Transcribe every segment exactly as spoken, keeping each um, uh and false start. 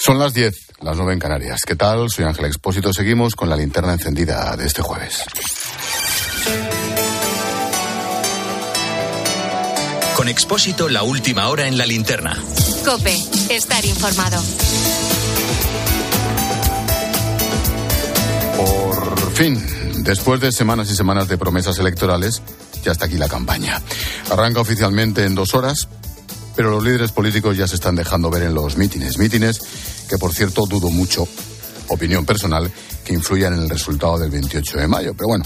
Son las diez, las nueve en Canarias. ¿Qué tal? Soy Ángel Expósito. Seguimos con la linterna encendida de este jueves. Con Expósito, la última hora en la linterna. COPE, estar informado. Por fin, después de semanas y semanas de promesas electorales, ya está aquí la campaña. Arranca oficialmente en dos horas, pero los líderes políticos ya se están dejando ver en los mítines. Mítines que, por cierto, dudo mucho, opinión personal, que influyan en el resultado del veintiocho de mayo. Pero bueno,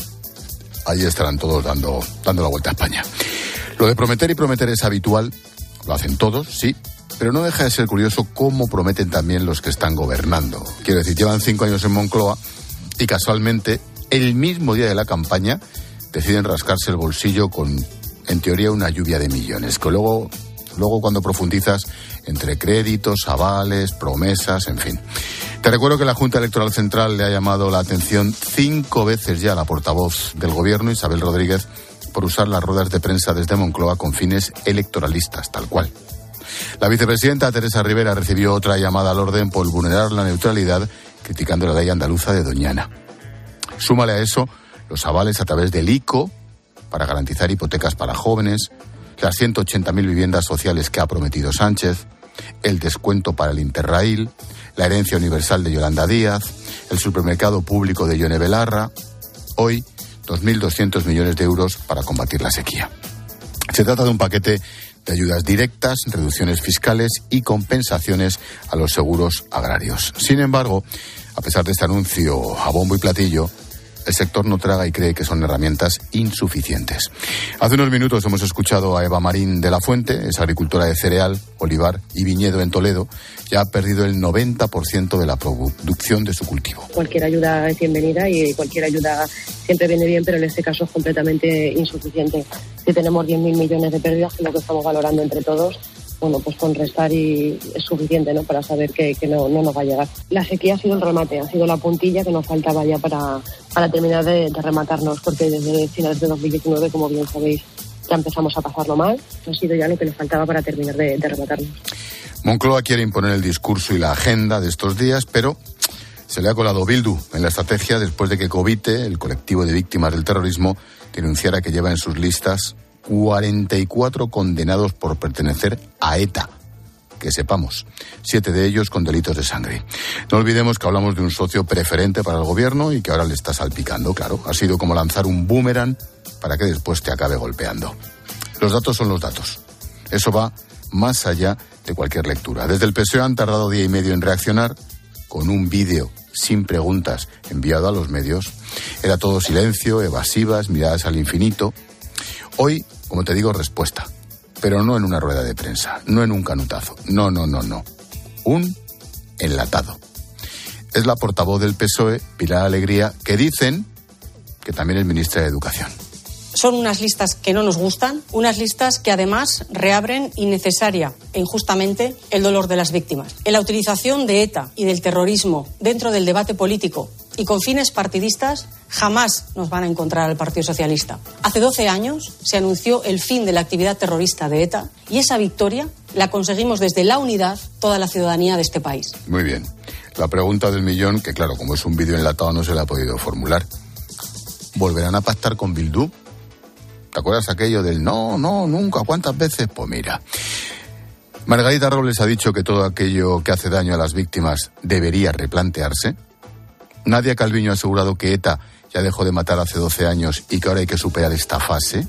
ahí estarán todos dando, dando la vuelta a España. Lo de prometer y prometer es habitual, lo hacen todos, sí, pero no deja de ser curioso cómo prometen también los que están gobernando. Quiero decir, llevan cinco años en Moncloa y casualmente, el mismo día de la campaña, deciden rascarse el bolsillo con, en teoría, una lluvia de millones, que luego, luego cuando profundizas entre créditos, avales, promesas, en fin. Te recuerdo que la Junta Electoral Central le ha llamado la atención cinco veces ya a la portavoz del Gobierno, Isabel Rodríguez, por usar las ruedas de prensa desde Moncloa con fines electoralistas, tal cual. La vicepresidenta Teresa Rivera recibió otra llamada al orden por vulnerar la neutralidad, criticando la ley andaluza de Doñana. Súmale a eso los avales a través del I C O para garantizar hipotecas para jóvenes, las ciento ochenta mil viviendas sociales que ha prometido Sánchez, el descuento para el Interrail, la herencia universal de Yolanda Díaz, el supermercado público de Yone Belarra. Hoy, dos mil doscientos millones de euros para combatir la sequía. Se trata de un paquete de ayudas directas, reducciones fiscales y compensaciones a los seguros agrarios. Sin embargo, a pesar de este anuncio a bombo y platillo, el sector no traga y cree que son herramientas insuficientes. Hace unos minutos hemos escuchado a Eva Marín de la Fuente, es agricultora de cereal, olivar y viñedo en Toledo. Ya ha perdido el noventa por ciento de la producción de su cultivo. Cualquier ayuda es bienvenida y cualquier ayuda siempre viene bien, pero en este caso es completamente insuficiente. Si tenemos diez mil millones de pérdidas, que es lo que estamos valorando entre todos, bueno, pues con restar y es suficiente, ¿no?, para saber que, que no, no nos va a llegar. La sequía ha sido el remate, ha sido la puntilla que nos faltaba ya para, para terminar de, de rematarnos, porque desde finales de dos mil diecinueve, como bien sabéis, ya empezamos a pasarlo mal. Eso ha sido ya lo que nos faltaba para terminar de, de rematarnos. Moncloa quiere imponer el discurso y la agenda de estos días, pero se le ha colado Bildu en la estrategia después de que Covite, el colectivo de víctimas del terrorismo, denunciara que lleva en sus listas cuarenta y cuatro condenados por pertenecer a ETA, que sepamos, siete de ellos con delitos de sangre. No olvidemos que hablamos de un socio preferente para el gobierno y que ahora le está salpicando, claro. Ha sido como lanzar un boomerang para que después te acabe golpeando. Los datos son los datos. Eso va más allá de cualquier lectura. Desde el P S O E han tardado día y medio en reaccionar con un vídeo sin preguntas enviado a los medios. Era todo silencio, evasivas, miradas al infinito. Hoy, como te digo, respuesta, pero no en una rueda de prensa, no en un canutazo, no, no, no, no, un enlatado. Es la portavoz del P S O E, Pilar Alegría, que dicen que también es ministra de Educación. Son unas listas que no nos gustan, unas listas que además reabren innecesaria e injustamente el dolor de las víctimas. En la utilización de ETA y del terrorismo dentro del debate político y con fines partidistas jamás nos van a encontrar al Partido Socialista. Hace doce años se anunció el fin de la actividad terrorista de ETA y esa victoria la conseguimos desde la unidad toda la ciudadanía de este país. Muy bien. La pregunta del millón, que claro, como es un vídeo enlatado no se la ha podido formular. ¿Volverán a pactar con Bildu? ¿Te acuerdas aquello del no, no, nunca, cuántas veces? Pues mira, Margarita Robles ha dicho que todo aquello que hace daño a las víctimas debería replantearse. Nadia Calviño ha asegurado que ETA ya dejó de matar hace doce años y que ahora hay que superar esta fase.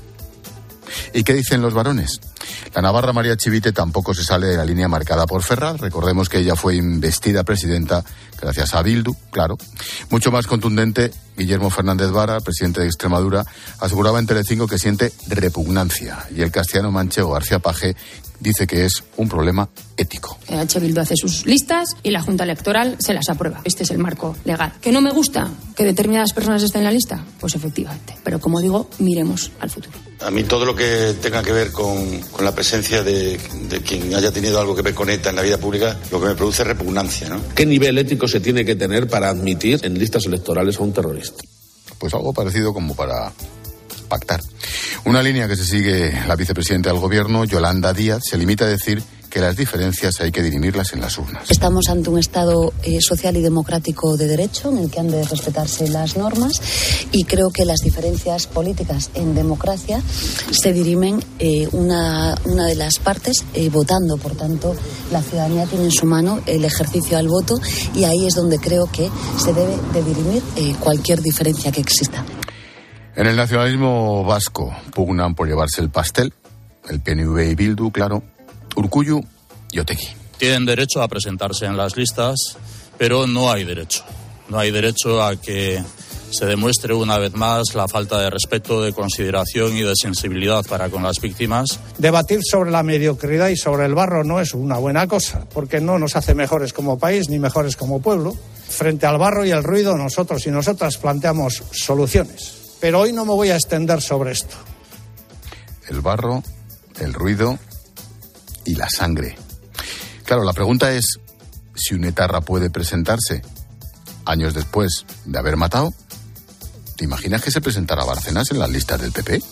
¿Y qué dicen los varones? La navarra María Chivite tampoco se sale de la línea marcada por Ferraz. Recordemos que ella fue investida presidenta gracias a Bildu, claro. Mucho más contundente, Guillermo Fernández Vara, presidente de Extremadura, aseguraba en Telecinco que siente repugnancia. Y el castellano manchego García Page dice que es un problema ético. H. Bildu hace sus listas y la Junta Electoral se las aprueba. Este es el marco legal. ¿Que no me gusta que determinadas personas estén en la lista? Pues efectivamente. Pero como digo, miremos al futuro. A mí todo lo que tenga que ver con, con la presencia de, de quien haya tenido algo que ver con ETA en la vida pública, lo que me produce es repugnancia, ¿no? ¿Qué nivel ético se tiene que tener para admitir en listas electorales a un terrorista? Pues algo parecido como para pactar. Una línea que se sigue la vicepresidenta del gobierno, Yolanda Díaz, se limita a decir que las diferencias hay que dirimirlas en las urnas. Estamos ante un Estado eh, social y democrático de derecho en el que han de respetarse las normas y creo que las diferencias políticas en democracia se dirimen eh, una, una de las partes eh, votando. Por tanto, la ciudadanía tiene en su mano el ejercicio al voto y ahí es donde creo que se debe de dirimir eh, cualquier diferencia que exista. En el nacionalismo vasco pugnan por llevarse el pastel, el P N V y Bildu, claro, Urkullu y Otegi. Tienen derecho a presentarse en las listas, pero no hay derecho. No hay derecho a que se demuestre una vez más la falta de respeto, de consideración y de sensibilidad para con las víctimas. Debatir sobre la mediocridad y sobre el barro no es una buena cosa, porque no nos hace mejores como país ni mejores como pueblo. Frente al barro y el ruido, nosotros y nosotras planteamos soluciones. Pero hoy no me voy a extender sobre esto. El barro, el ruido y la sangre. Claro, la pregunta es si un etarra puede presentarse años después de haber matado. ¿Te imaginas que se presentara Bárcenas en las listas del P P?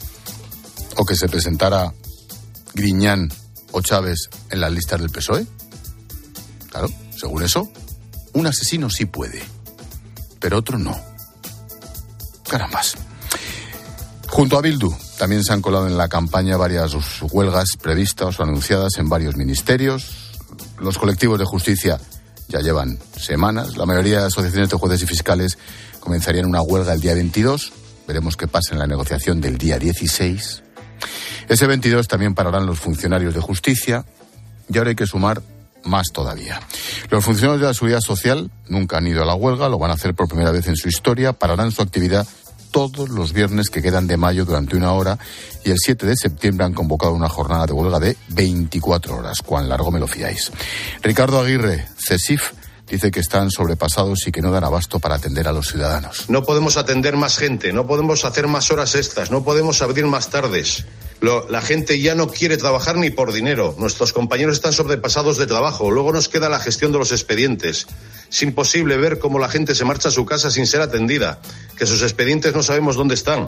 ¿O que se presentara Griñán o Chávez en las listas del P S O E? Claro, según eso, un asesino sí puede, pero otro no. Carambas. Junto a Bildu también se han colado en la campaña varias huelgas previstas o anunciadas en varios ministerios. Los colectivos de justicia ya llevan semanas. La mayoría de asociaciones de jueces y fiscales comenzarían una huelga el día veintidós. Veremos qué pasa en la negociación del día dieciséis. Ese veintidós también pararán los funcionarios de justicia y ahora hay que sumar más todavía. Los funcionarios de la Seguridad Social nunca han ido a la huelga, lo van a hacer por primera vez en su historia, pararán su actividad todos los viernes que quedan de mayo durante una hora y el siete de septiembre han convocado una jornada de huelga de veinticuatro horas. Cuán largo me lo fiáis. Ricardo Aguirre, CESIF, dice que están sobrepasados y que no dan abasto para atender a los ciudadanos. No podemos atender más gente, no podemos hacer más horas extras, no podemos abrir más tardes. Lo, la gente ya no quiere trabajar ni por dinero. Nuestros compañeros están sobrepasados de trabajo. Luego nos queda la gestión de los expedientes. Es imposible ver cómo la gente se marcha a su casa sin ser atendida, que sus expedientes no sabemos dónde están.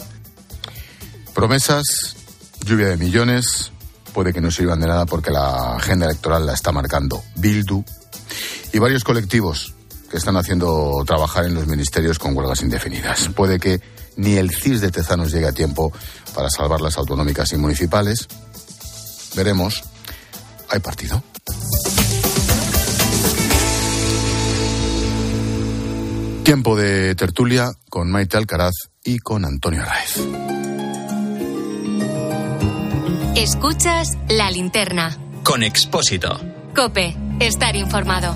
Promesas, lluvia de millones, puede que no sirvan de nada porque la agenda electoral la está marcando Bildu y varios colectivos que están haciendo trabajar en los ministerios con huelgas indefinidas. Puede que ni el C I S de Tezanos llegue a tiempo para salvar las autonómicas y municipales. Veremos. ¿Hay partido? Tiempo de tertulia con Maite Alcaraz y con Antonio Arraiz. Escuchas La Linterna. Con Expósito. COPE. Estar informado.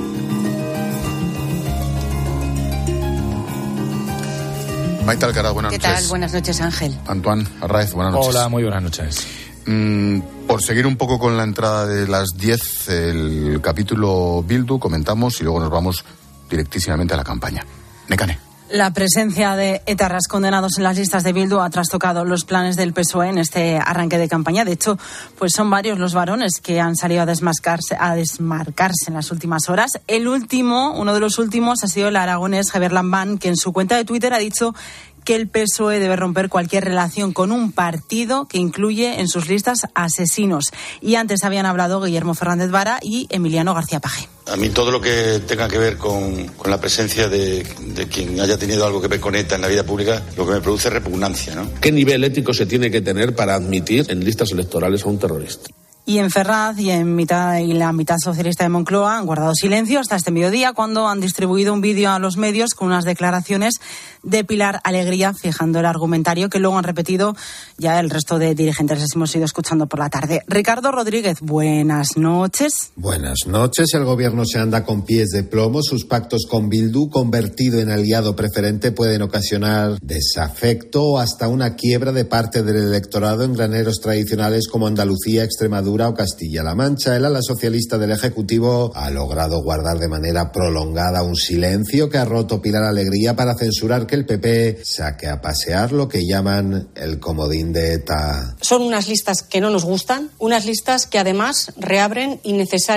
Maite Alcaraz, buenas noches. noches. ¿Qué tal? Buenas noches, Ángel. Antoine Arraiz, buenas noches. Hola, muy buenas noches. Mm, por seguir un poco con la entrada de las diez, el capítulo Bildu, comentamos y luego nos vamos directísimamente a la campaña. Nekane. La presencia de etarras condenados en las listas de Bildu ha trastocado los planes del P S O E en este arranque de campaña. De hecho, pues son varios los varones que han salido a desmarcarse, a desmarcarse en las últimas horas. El último, uno de los últimos, ha sido el aragonés Javier Lambán, que en su cuenta de Twitter ha dicho que el P S O E debe romper cualquier relación con un partido que incluye en sus listas asesinos. Y antes habían hablado Guillermo Fernández Vara y Emiliano García Paje. A mí todo lo que tenga que ver con, con la presencia de, de quien haya tenido algo que ver con ETA en la vida pública, lo que me produce es repugnancia, ¿no? ¿Qué nivel ético se tiene que tener para admitir en listas electorales a un terrorista? Y en Ferraz y en mitad y la mitad socialista de Moncloa han guardado silencio hasta este mediodía cuando han distribuido un vídeo a los medios con unas declaraciones de Pilar Alegría fijando el argumentario que luego han repetido ya el resto de dirigentes. Les hemos ido escuchando por la tarde. Ricardo Rodríguez, buenas noches. Buenas noches. El gobierno se anda con pies de plomo. Sus pactos con Bildu, convertido en aliado preferente, pueden ocasionar desafecto o hasta una quiebra de parte del electorado en graneros tradicionales como Andalucía, Extremadura o Castilla-La Mancha. El ala socialista del Ejecutivo ha logrado guardar de manera prolongada un silencio que ha roto Pilar Alegría para censurar que el P P saque a pasear lo que llaman el comodín de ETA. Son unas listas que no nos gustan, unas listas que además reabren innecesaria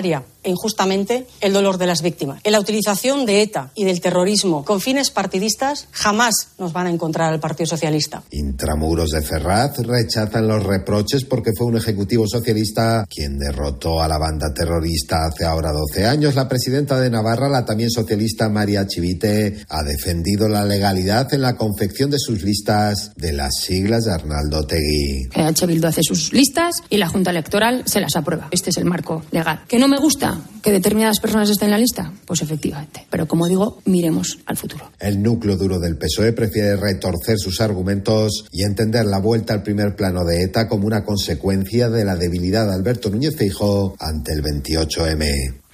e injustamente el dolor de las víctimas. En la utilización de ETA y del terrorismo con fines partidistas jamás nos van a encontrar al Partido Socialista. Intramuros de Ferraz rechazan los reproches porque fue un ejecutivo socialista quien derrotó a la banda terrorista hace ahora doce años. La presidenta de Navarra, la también socialista María Chivite, ha defendido la legalidad en la confección de sus listas de las siglas de Arnaldo Otegi. E H Bildu hace sus listas y la Junta Electoral se las aprueba. Este es el marco legal. ¿Que no me gusta que determinadas personas estén en la lista? Pues efectivamente. Pero como digo, miremos al futuro. El núcleo duro del P S O E prefiere retorcer sus argumentos y entender la vuelta al primer plano de ETA como una consecuencia de la debilidad de Alberto Núñez Feijóo ante el veintiocho eme.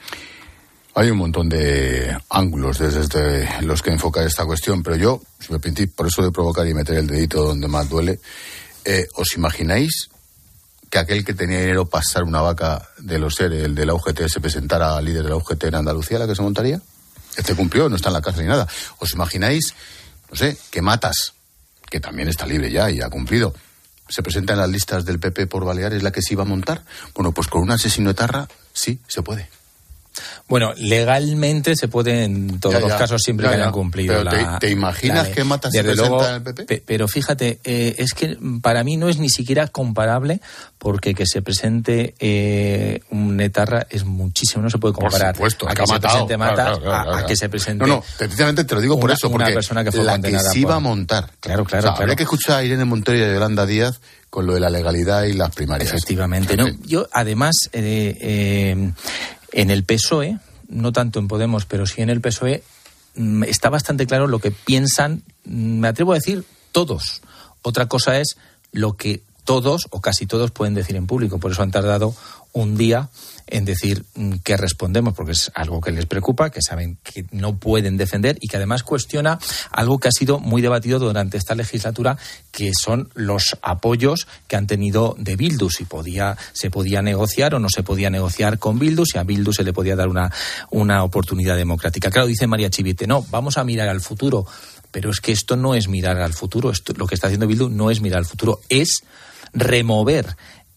Hay un montón de ángulos desde los que enfocar esta cuestión, pero yo, si me permitís, por eso de provocar y meter el dedito donde más duele, eh, ¿os imagináis que aquel que tenía dinero para pasar una vaca de los ERE, el de la U G T, se presentara al líder de la U G T en Andalucía, la que se montaría? Este cumplió, no está en la cárcel ni nada. ¿Os imagináis, no sé, que Matas, que también está libre ya y ha cumplido, se presenta en las listas del P P por Baleares, la que se iba a montar? Bueno, pues con un asesino etarra sí se puede. Bueno, legalmente se puede en todos ya, ya, los casos siempre ya, que hayan cumplido pero la... ¿Te, te imaginas que Matas se presenta luego, en el P P? Pe, pero fíjate, eh, es que para mí no es ni siquiera comparable, porque que se presente eh, un etarra es muchísimo, no se puede comparar. Por supuesto, a que, que se presente Matas, claro, claro, claro, a, a que se presente... No, no, precisamente te lo digo una, por eso, porque una persona que fue la que se iba por... a montar. Claro, claro, o sea, claro. Habría que escuchar a Irene Montero y a Yolanda Díaz con lo de la legalidad y las primarias. Efectivamente, ¿no? Yo, además, eh, eh, en el P S O E, no tanto en Podemos, pero sí en el P S O E, está bastante claro lo que piensan, me atrevo a decir, todos. Otra cosa es lo que todos o casi todos pueden decir en público. Por eso han tardado un día en decir que respondemos, porque es algo que les preocupa, que saben que no pueden defender y que además cuestiona algo que ha sido muy debatido durante esta legislatura, que son los apoyos que han tenido de Bildu, si podía, se podía negociar o no se podía negociar con Bildu, si a Bildu se le podía dar una, una oportunidad democrática. Claro, dice María Chivite, no, vamos a mirar al futuro, pero es que esto no es mirar al futuro, esto, lo que está haciendo Bildu no es mirar al futuro, es remover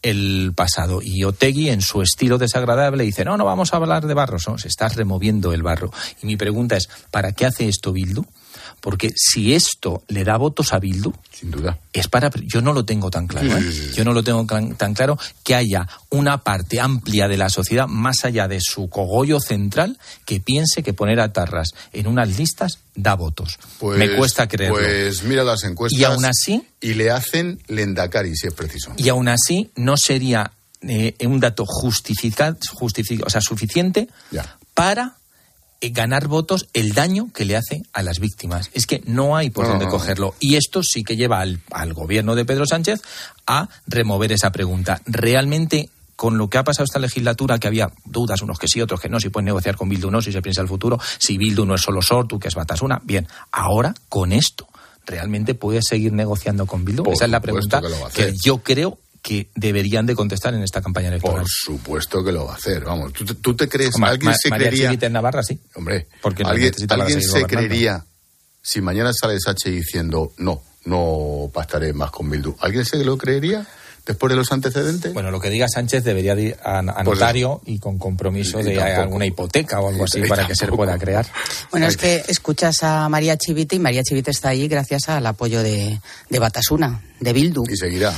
el pasado. Y Otegi, en su estilo desagradable, dice, no, no vamos a hablar de barro, no, se está removiendo el barro. Y mi pregunta es, ¿para qué hace esto Bildu? Porque si esto le da votos a Bildu, sin duda, es para... Yo no lo tengo tan claro, ¿eh? Sí. Yo no lo tengo tan, tan claro que haya una parte amplia de la sociedad, más allá de su cogollo central, que piense que poner a Tarras en unas listas da votos. Pues, me cuesta creerlo. Pues mira las encuestas y aún así, y le hacen Lendakari, si es preciso. Y aún así no sería eh, un dato justificado, justific, o sea, suficiente ya. para ganar votos el daño que le hace a las víctimas. Es que no hay por no, dónde cogerlo. Y esto sí que lleva al, al gobierno de Pedro Sánchez a remover esa pregunta. Realmente, con lo que ha pasado esta legislatura, que había dudas, unos que sí, otros que no, si pueden negociar con Bildu no, si se piensa el futuro, si Bildu no es solo Sortu, que es Batasuna, bien, ahora con esto, ¿realmente puedes seguir negociando con Bildu? Por Esa es la pregunta que, que yo creo que deberían de contestar en esta campaña electoral. Por supuesto que lo va a hacer, vamos. ¿Tú, tú te crees? Ma, ¿Alguien ma, se María creería? Chivite en Navarra, sí. Hombre, porque ¿alguien, ¿alguien se gobernando? creería, si mañana sale Sánchez diciendo, no, no pactaré más con Bildu, ¿alguien se lo creería? Después de los antecedentes. Bueno, lo que diga Sánchez debería ir a, a notario pues, y con compromiso y, y de tampoco, alguna hipoteca o algo así y, y para tampoco. que se pueda crear. Bueno, es que escuchas a María Chivite y María Chivite está ahí gracias al apoyo de, de Batasuna, de Bildu. Y seguirá.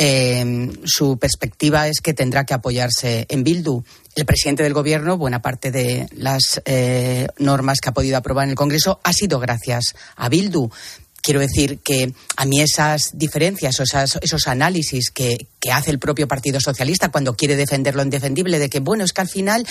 Eh, su perspectiva es que tendrá que apoyarse en Bildu. El presidente del gobierno, buena parte de las eh, normas que ha podido aprobar en el Congreso ha sido gracias a Bildu. Quiero decir que a mí esas diferencias o esas, esos análisis que, que hace el propio Partido Socialista cuando quiere defender lo indefendible, de que, bueno, es que al final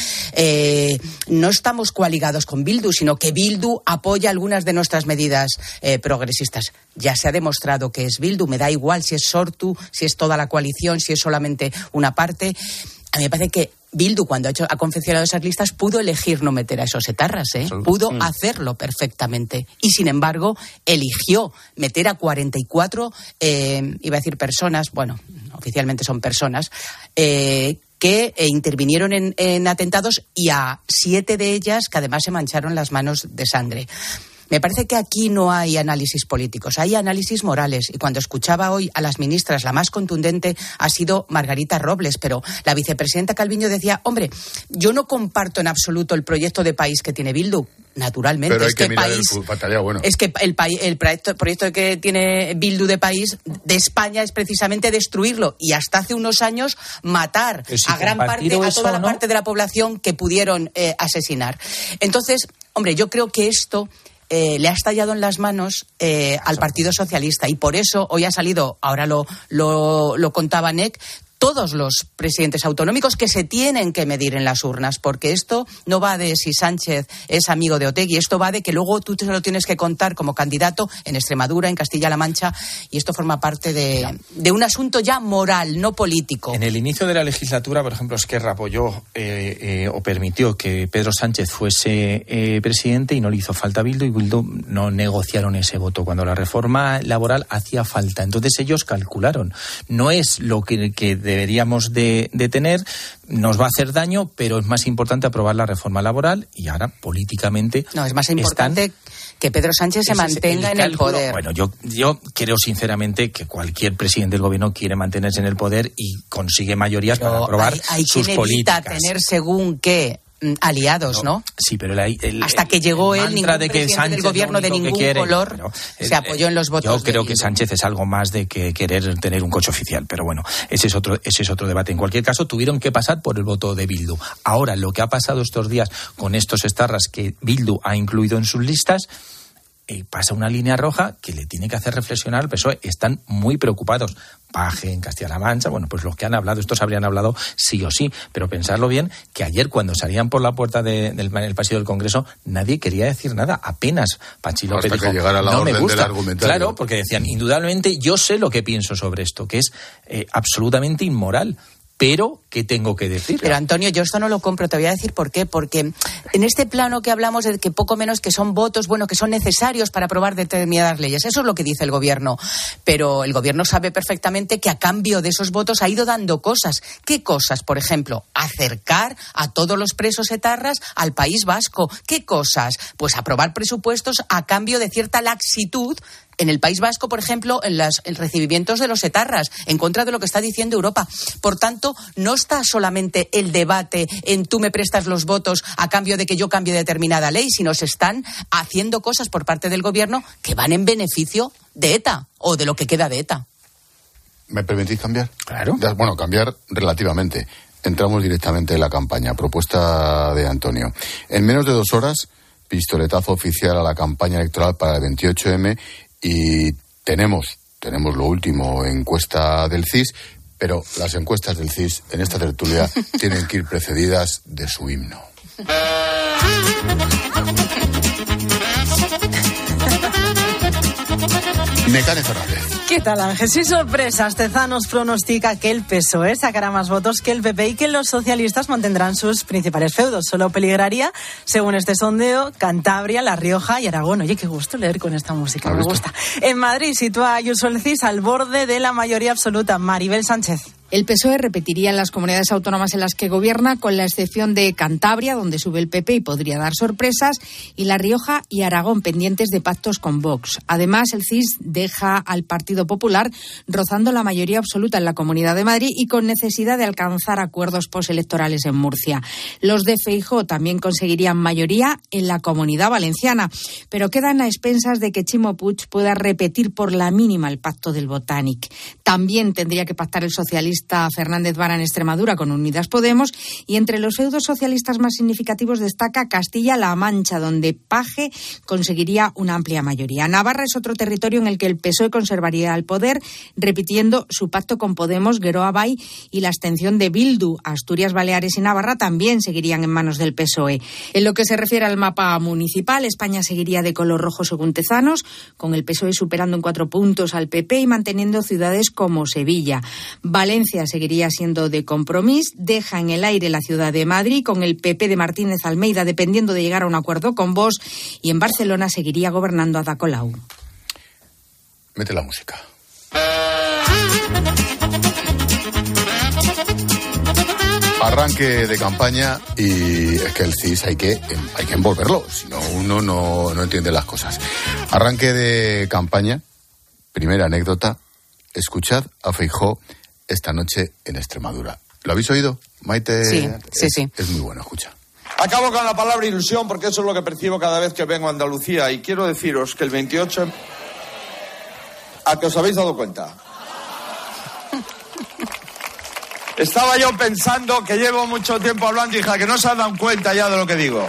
eh, no estamos coaligados con Bildu, sino que Bildu apoya algunas de nuestras medidas eh, progresistas. Ya se ha demostrado que es Bildu, me da igual si es Sortu, si es toda la coalición, si es solamente una parte. A mí me parece que Bildu, cuando ha, hecho, ha confeccionado esas listas, pudo elegir no meter a esos etarras, ¿eh? Pudo mm. hacerlo perfectamente. Y, sin embargo, eligió meter a cuarenta y cuatro, eh, iba a decir personas, bueno, oficialmente son personas, eh, que eh, intervinieron en, en atentados y a siete de ellas que además se mancharon las manos de sangre. Me parece que aquí no hay análisis políticos, hay análisis morales. Y cuando escuchaba hoy a las ministras, la más contundente ha sido Margarita Robles, pero la vicepresidenta Calviño decía, hombre, yo no comparto en absoluto el proyecto de país que tiene Bildu. Naturalmente, pero hay es que, que mirar país, el batalla, bueno. es que el, país, el proyecto, proyecto que tiene Bildu de país de España es precisamente destruirlo y hasta hace unos años matar si a gran parte, a toda la ¿no? parte de la población que pudieron eh, asesinar. Entonces, hombre, yo creo que esto eh, le ha estallado en las manos eh, al Partido Socialista y por eso hoy ha salido, ahora lo, lo, lo contaba N E C, todos los presidentes autonómicos que se tienen que medir en las urnas, porque esto no va de si Sánchez es amigo de Otegi, esto va de que luego tú te lo tienes que contar como candidato en Extremadura, en Castilla-La Mancha, y esto forma parte de, de un asunto ya moral, no político. En el inicio de la legislatura, por ejemplo, Esquerra apoyó eh, eh, o permitió que Pedro Sánchez fuese eh, presidente y no le hizo falta a Bildu, y Bildu no negociaron ese voto cuando la reforma laboral hacía falta. Entonces ellos calcularon, no es lo que, que deberíamos de, de tener, nos va a hacer daño, pero es más importante aprobar la reforma laboral y ahora políticamente no, es más importante están, que Pedro Sánchez se mantenga el en cálculo, el poder. Bueno, yo, yo creo sinceramente que cualquier presidente del gobierno quiere mantenerse en el poder y consigue mayorías pero para aprobar hay, hay sus quien políticas. Evita tener según qué aliados, ¿no? Sí, pero el, el, hasta que llegó el él, ningún de que presidente Sánchez del gobierno de ningún quiere, color bueno, se apoyó en los votos. Yo creo de que Sánchez es algo más de que querer tener un coche oficial, pero bueno, ese es otro, ese es otro debate. En cualquier caso, tuvieron que pasar por el voto de Bildu. Ahora, lo que ha pasado estos días con estos estarras que Bildu ha incluido en sus listas, eh, pasa una línea roja que le tiene que hacer reflexionar al P S O E. Están muy preocupados. Paje, en Castilla-La Mancha, bueno, pues los que han hablado, estos habrían hablado sí o sí, pero pensarlo bien, que ayer cuando salían por la puerta de, del el pasillo del Congreso, nadie quería decir nada, apenas Pachi López dijo, la no me gusta, claro, porque decían, indudablemente, yo sé lo que pienso sobre esto, que es eh, absolutamente inmoral. Pero, ¿qué tengo que decir? Pero, Antonio, yo esto no lo compro. Te voy a decir por qué. Porque en este plano que hablamos de que poco menos que son votos, bueno, que son necesarios para aprobar determinadas leyes. Eso es lo que dice el gobierno. Pero el gobierno sabe perfectamente que a cambio de esos votos ha ido dando cosas. ¿Qué cosas? Por ejemplo, acercar a todos los presos etarras al País Vasco. ¿Qué cosas? Pues aprobar presupuestos a cambio de cierta laxitud en el País Vasco, por ejemplo, en los en recibimientos de los etarras, en contra de lo que está diciendo Europa. Por tanto, no está solamente el debate en tú me prestas los votos a cambio de que yo cambie determinada ley, sino se están haciendo cosas por parte del gobierno que van en beneficio de ETA o de lo que queda de ETA. ¿Me permitís cambiar? Claro. Bueno, cambiar relativamente. Entramos directamente en la campaña. Propuesta de Antonio. En menos de dos horas, pistoletazo oficial a la campaña electoral para el veintiocho eme. Y tenemos, tenemos lo último, encuesta del C I S, pero las encuestas del C I S en esta tertulia tienen que ir precedidas de su himno. Nekane Fernández. ¿Qué tal, Ángel? Sin sorpresas, Tezanos pronostica que el P S O E sacará más votos que el P P y que los socialistas mantendrán sus principales feudos. Solo peligraría, según este sondeo, Cantabria, La Rioja y Aragón. Oye, qué gusto leer con esta música, me gusta. En Madrid sitúa a Ayuso el C I S al borde de la mayoría absoluta. Maribel Sánchez. El P S O E repetiría en las comunidades autónomas en las que gobierna, con la excepción de Cantabria, donde sube el P P y podría dar sorpresas, y La Rioja y Aragón, pendientes de pactos con Vox. Además, el C I S deja al Partido Popular rozando la mayoría absoluta en la Comunidad de Madrid y con necesidad de alcanzar acuerdos postelectorales en Murcia. Los de Feijóo también conseguirían mayoría en la Comunidad Valenciana, pero quedan a expensas de que Chimo Puig pueda repetir por la mínima el pacto del Botánic. También tendría que pactar el socialista Fernández Vara en Extremadura con Unidas Podemos, y entre los feudos socialistas más significativos destaca Castilla-La Mancha, donde Paje conseguiría una amplia mayoría. Navarra es otro territorio en el que el P S O E conservaría el poder, repitiendo su pacto con Podemos, Geroa Bai y la abstención de Bildu. Asturias, Baleares y Navarra también seguirían en manos del P S O E. En lo que se refiere al mapa municipal, España seguiría de color rojo según Tezanos, con el P S O E superando en cuatro puntos al P P y manteniendo ciudades como Sevilla. Valencia seguiría siendo de Compromís, deja en el aire la ciudad de Madrid con el P P de Martínez Almeida dependiendo de llegar a un acuerdo con Vox, y en Barcelona seguiría gobernando Ada Colau. Mete la música. Arranque de campaña y es que el C I S hay que, hay que envolverlo, si no uno no, no entiende las cosas. Arranque de campaña, primera anécdota, escuchad a Feijóo esta noche en Extremadura. ¿Lo habéis oído, Maite? Sí, sí, es, sí. Es muy bueno, escucha. Acabo con la palabra ilusión porque eso es lo que percibo cada vez que vengo a Andalucía y quiero deciros que el veintiocho... ¿A que os habéis dado cuenta? Estaba yo pensando que llevo mucho tiempo hablando, hija, que no se han dado cuenta ya de lo que digo.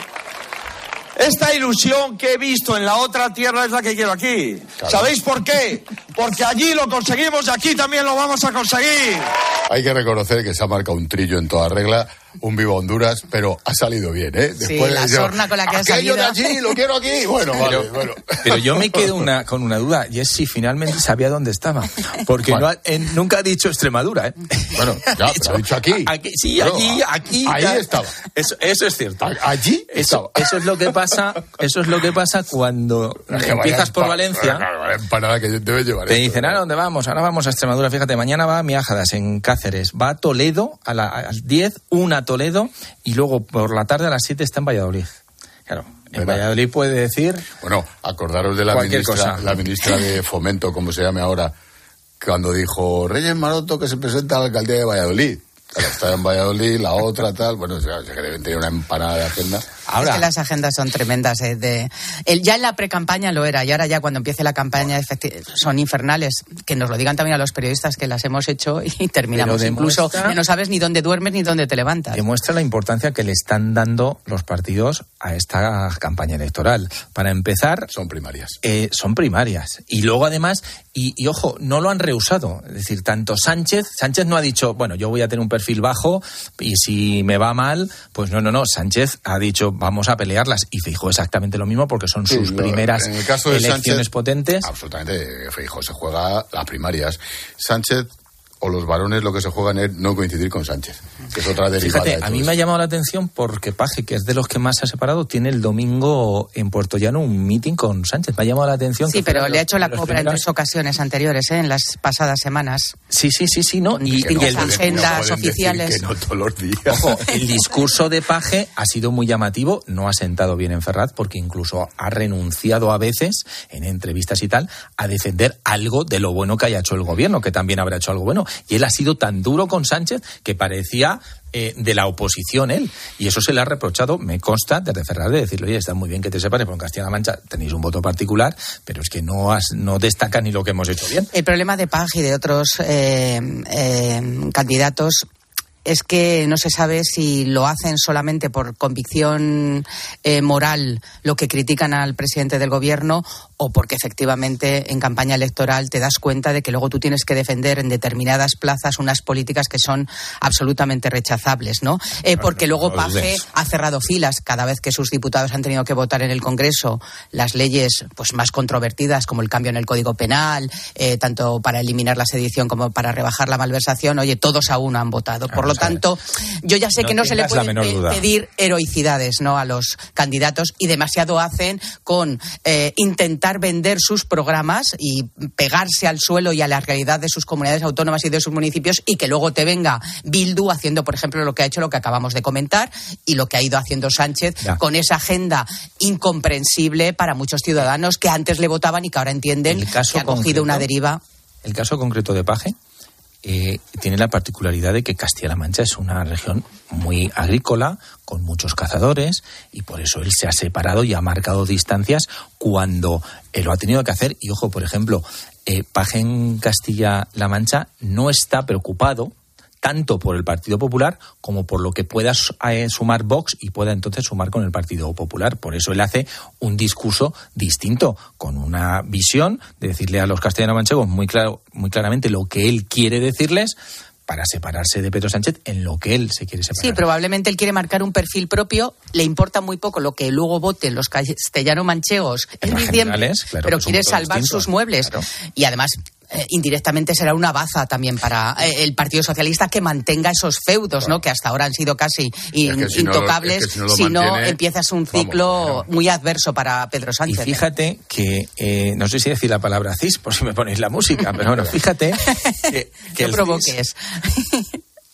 Esta ilusión que he visto en la otra tierra es la que quiero aquí. Claro. ¿Sabéis por qué? Porque allí lo conseguimos y aquí también lo vamos a conseguir. Hay que reconocer que se ha marcado un trillo en toda regla, un viva Honduras, pero ha salido bien, ¿eh? Después sí, la sorna con la que ha salido. Aquello de allí, lo quiero aquí. Bueno, vale, pero, bueno. Pero yo me quedo una, con una duda, y es si finalmente sabía dónde estaba. Porque bueno. no ha, eh, nunca ha dicho Extremadura, ¿eh? Bueno, ya, pero ha dicho aquí. aquí sí, bueno, allí, aquí. Ahí ya. estaba. Eso, eso es cierto. Allí eso, eso es lo que pasa, eso es lo que pasa cuando que empiezas por Valencia. Para que debe llevar te esto, dicen, ahora dónde vamos, ahora vamos a Extremadura. Fíjate, mañana va a Miajadas en Cáceres, va a Toledo a las diez, una a Toledo, y luego por la tarde a las siete está en Valladolid. Claro, en ¿verdad? Valladolid puede decir... Bueno, acordaros de la ministra, cosa. la ministra de Fomento, como se llame ahora, cuando dijo Reyes Maroto que se presenta a la alcaldía de Valladolid. Claro, está en Valladolid, la otra tal, bueno, o sea, que deben tener una empanada de agenda. Ahora, es que las agendas son tremendas. ¿eh? De, el, ya en la pre-campaña lo era, y ahora ya cuando empiece la campaña efecti- son infernales. Que nos lo digan también a los periodistas que las hemos hecho y terminamos. Incluso que no sabes ni dónde duermes ni dónde te levantas. Demuestra la importancia que le están dando los partidos a esta campaña electoral. Para empezar... Son primarias. Eh, son primarias. Y luego además, y, y ojo, no lo han rehusado. Es decir, tanto Sánchez, Sánchez no ha dicho, bueno, yo voy a tener un perfil bajo y si me va mal, pues no, no, no. Sánchez ha dicho, vamos a pelearlas, y Feijóo exactamente lo mismo porque son sus sí, primeras en el caso de elecciones Sánchez, potentes. Absolutamente, Feijóo se juega las primarias. Sánchez o los varones lo que se juegan es no coincidir con Sánchez, que es otra derivada. Fíjate, de a mí me ha llamado la atención porque Paje, que es de los que más se ha separado, tiene el domingo en Puerto Llano un meeting con Sánchez. Me ha llamado la atención. Sí, pero le ha hecho la cobra en dos ocasiones anteriores, ¿eh? En las pasadas semanas. Sí, sí, sí, sí, no. Y, y el agendas no oficiales. Que no todos los días. Ojo, el discurso de Paje ha sido muy llamativo, no ha sentado bien en Ferraz porque incluso ha renunciado a veces en entrevistas y tal a defender algo de lo bueno que haya hecho el gobierno, que también habrá hecho algo bueno. Y él ha sido tan duro con Sánchez que parecía eh, de la oposición él. Y eso se le ha reprochado, me consta, desde Ferraz, de decirle, oye, está muy bien que te separes, porque en Castilla-La Mancha tenéis un voto particular, pero es que no, has, no destaca ni lo que hemos hecho bien. El problema de Paj y de otros eh, eh, candidatos es que no se sabe si lo hacen solamente por convicción eh, moral, lo que critican al presidente del gobierno, o porque efectivamente en campaña electoral te das cuenta de que luego tú tienes que defender en determinadas plazas unas políticas que son absolutamente rechazables, ¿no? Eh, porque luego Paje ha cerrado filas cada vez que sus diputados han tenido que votar en el Congreso las leyes pues más controvertidas, como el cambio en el Código Penal, eh, tanto para eliminar la sedición como para rebajar la malversación. Oye, todos a uno han votado. Por lo tanto, yo ya sé no que no se le pueden pe- pedir heroicidades, ¿no?, a los candidatos, y demasiado hacen con eh, intentar vender sus programas y pegarse al suelo y a la realidad de sus comunidades autónomas y de sus municipios, y que luego te venga Bildu haciendo, por ejemplo, lo que ha hecho, lo que acabamos de comentar, y lo que ha ido haciendo Sánchez ya. Con esa agenda incomprensible para muchos ciudadanos que antes le votaban y que ahora entienden que ha cogido una deriva. El caso concreto de Paje Eh, tiene la particularidad de que Castilla-La Mancha es una región muy agrícola, con muchos cazadores, y por eso él se ha separado y ha marcado distancias cuando él lo ha tenido que hacer. Y ojo, por ejemplo, eh, Paje en Castilla-La Mancha no está preocupado tanto por el Partido Popular como por lo que pueda eh, sumar Vox y pueda entonces sumar con el Partido Popular. Por eso él hace un discurso distinto, con una visión de decirle a los castellano-manchegos muy claro, muy claramente lo que él quiere decirles, para separarse de Pedro Sánchez en lo que él se quiere separar. Sí, probablemente él quiere marcar un perfil propio, le importa muy poco lo que luego voten los castellano-manchegos en diciembre, claro, pero quiere salvar distinto. sus muebles. Claro. Y además, eh, indirectamente será una baza también para eh, el Partido Socialista, que mantenga esos feudos, claro, ¿no?, que hasta ahora han sido casi in, es que si intocables, no, es que si no, si no mantiene, empiezas un ciclo vamos, claro. muy adverso para Pedro Sánchez. Y fíjate que, eh, no sé si decir la palabra cis, por si me ponéis la música, pero bueno, fíjate que, que no provoques.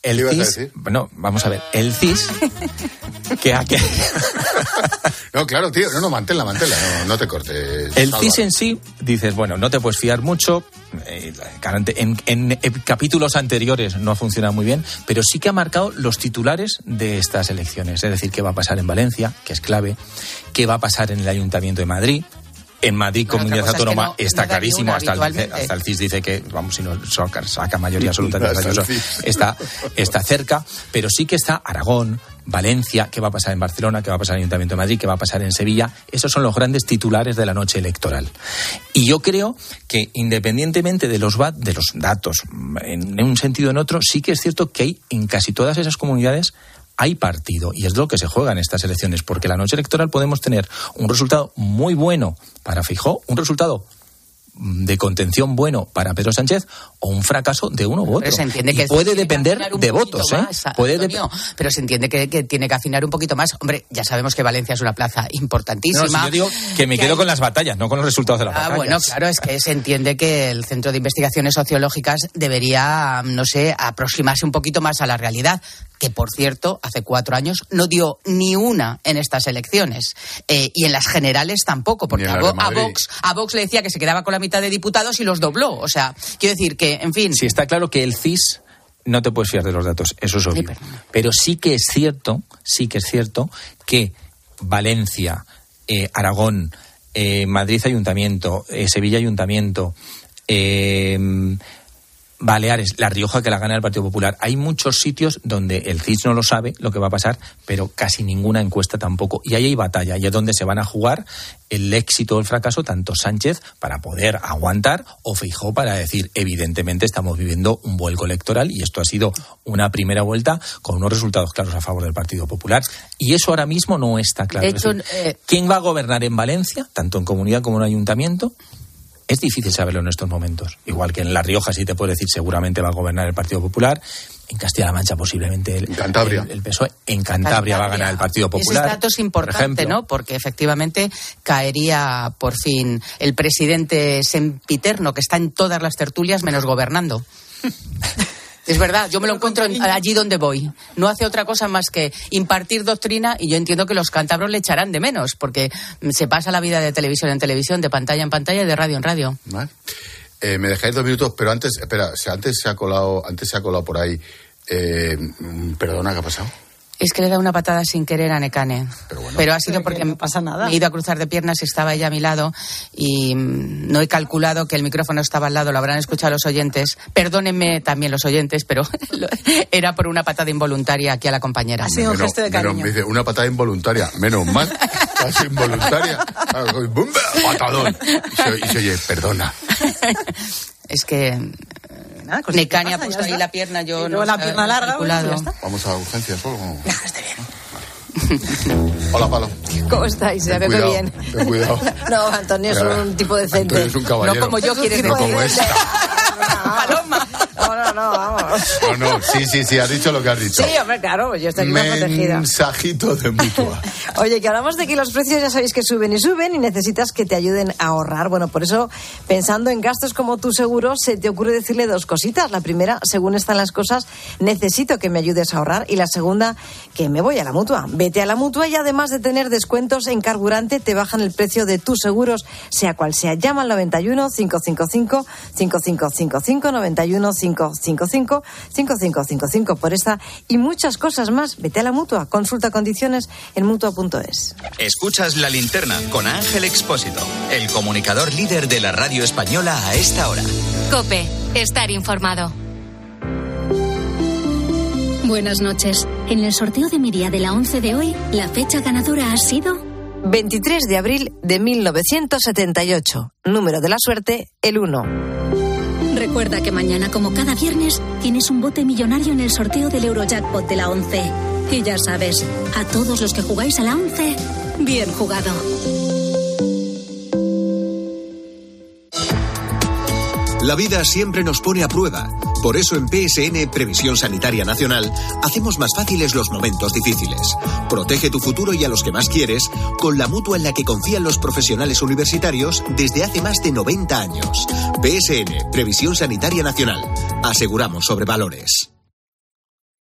el C I S... Bueno, vamos a ver, el C I S... que ha que... No, claro, tío, no, no, manténla, manténla, no, no te cortes. El C I S en sí, dices, bueno, no te puedes fiar mucho, eh, en, en, en capítulos anteriores no ha funcionado muy bien, pero sí que ha marcado los titulares de estas elecciones, es decir, qué va a pasar en Valencia, que es clave, qué va a pasar en el Ayuntamiento de Madrid. En Madrid, bueno, comunidad autónoma, es que no, está no clarísimo, hasta el, hasta el C I S dice que, vamos, si no saca, saca mayoría absoluta, está, está cerca, pero sí que está Aragón, Valencia, qué va a pasar en Barcelona, qué va a pasar en el Ayuntamiento de Madrid, qué va a pasar en Sevilla. Esos son los grandes titulares de la noche electoral. Y yo creo que, independientemente de los, de los datos, en un sentido o en otro, sí que es cierto que hay en casi todas esas comunidades hay partido, y es lo que se juega en estas elecciones, porque la noche electoral podemos tener un resultado muy bueno para Feijóo, un resultado de contención bueno para Pedro Sánchez, o un fracaso de uno u otro. Pero se entiende que y puede depender de votos, ¿eh? Más, puede Antonio, de... Pero se entiende que, que tiene que afinar un poquito más. Hombre, ya sabemos que Valencia es una plaza importantísima. No, si yo digo que me que quedo hay... con las batallas, no con los resultados de las ah, batallas. Bueno, claro, es que se entiende que el Centro de Investigaciones Sociológicas debería, no sé, aproximarse un poquito más a la realidad, que por cierto, hace cuatro años no dio ni una en estas elecciones. Eh, y en las generales tampoco, porque a, Vo- a, Vox, a Vox le decía que se quedaba con la mitad de diputados y los dobló. O sea, quiero decir que, en fin... Sí, está claro que el C I S no te puedes fiar de los datos, eso es obvio. Sí, pero sí que es cierto, sí que es cierto que Valencia, eh, Aragón, eh, Madrid Ayuntamiento, eh, Sevilla Ayuntamiento... Eh, Baleares, La Rioja, que la gana el Partido Popular. Hay muchos sitios donde el C I S no lo sabe lo que va a pasar, pero casi ninguna encuesta tampoco. Y ahí hay batalla, y es donde se van a jugar el éxito o el fracaso, tanto Sánchez para poder aguantar, o Feijóo para decir, evidentemente estamos viviendo un vuelco electoral y esto ha sido una primera vuelta con unos resultados claros a favor del Partido Popular. Y eso ahora mismo no está claro. De hecho, es decir, eh... ¿quién va a gobernar en Valencia, tanto en comunidad como en ayuntamiento? Es difícil saberlo en estos momentos. Igual que en La Rioja sí te puedo decir seguramente va a gobernar el Partido Popular. En Castilla-La Mancha posiblemente el, Cantabria. el, el P S O E. En Cantabria, Cantabria va a ganar el Partido Popular. Ese dato es importante, por ¿no? Porque efectivamente caería por fin el presidente sempiterno que está en todas las tertulias menos gobernando. Es verdad, yo me lo encuentro en, allí donde voy. No hace otra cosa más que impartir doctrina, y yo entiendo que los cántabros le echarán de menos, porque se pasa la vida de televisión en televisión, de pantalla en pantalla y de radio en radio. Vale. Eh, me dejáis dos minutos, pero antes, espera, antes se ha colado, antes se ha colado por ahí. Eh, perdona, ¿qué ha pasado? Es que le he dado una patada sin querer a Nekane. Pero, bueno, pero ha sido porque no pasa nada. Me he ido a cruzar de piernas, estaba ella a mi lado y no he calculado que el micrófono estaba al lado, lo habrán escuchado los oyentes. Perdónenme también los oyentes, pero era por una patada involuntaria aquí a la compañera. Ha sido un gesto de cariño. Menos, me dice, una patada involuntaria, menos mal, casi involuntaria. ¡Bum! Patadón. Y se, y se oye, perdona. Es que... Nada, Nekane ha puesto ahí la pierna, yo no la pierna larga, pues, ya está. Vamos a urgencias o algo. No, está bien. Hola, Palo. ¿Cómo estáis? Ya veo que bien. Ten cuidado. No, Antonio es un tipo decente. Antonio es un caballero. No como yo, quieres decir. No como esta. Paloma. No, no, no, vamos. No, no, sí, sí, sí, has dicho lo que has dicho. Sí, hombre, claro, yo estoy aquí más protegida. Mensajito de Mutua. Oye, que hablamos de que los precios ya sabéis que suben y suben y necesitas que te ayuden a ahorrar. Bueno, por eso, pensando en gastos como tu seguro, se te ocurre decirle dos cositas. La primera, según están las cosas, necesito que me ayudes a ahorrar. Y la segunda, que me voy a la Mutua. Vete a la Mutua y además de tener descuentos en carburante, te bajan el precio de tus seguros, sea cual sea. Llama al noventa y uno, cinco cinco cinco, cinco cinco cinco cinco, noventa y uno, cinco cinco cinco, cinco cinco cinco cinco. Por esta y muchas cosas más, vete a la Mutua. Consulta condiciones en mutua punto es. Escuchas La Linterna con Ángel Expósito, el comunicador líder de la radio española a esta hora. COPE, estar informado. Buenas noches. En el sorteo de Miria de la once de hoy, la fecha ganadora ha sido... veintitrés de abril de mil novecientos setenta y ocho. Número de la suerte, el uno. Recuerda que mañana, como cada viernes, tienes un bote millonario en el sorteo del Eurojackpot de la once. Y ya sabes, a todos los que jugáis a la once, bien jugado. La vida siempre nos pone a prueba. Por eso en P S N, Previsión Sanitaria Nacional, hacemos más fáciles los momentos difíciles. Protege tu futuro y a los que más quieres con la mutua en la que confían los profesionales universitarios desde hace más de noventa años. P S N, Previsión Sanitaria Nacional. Aseguramos sobre valores.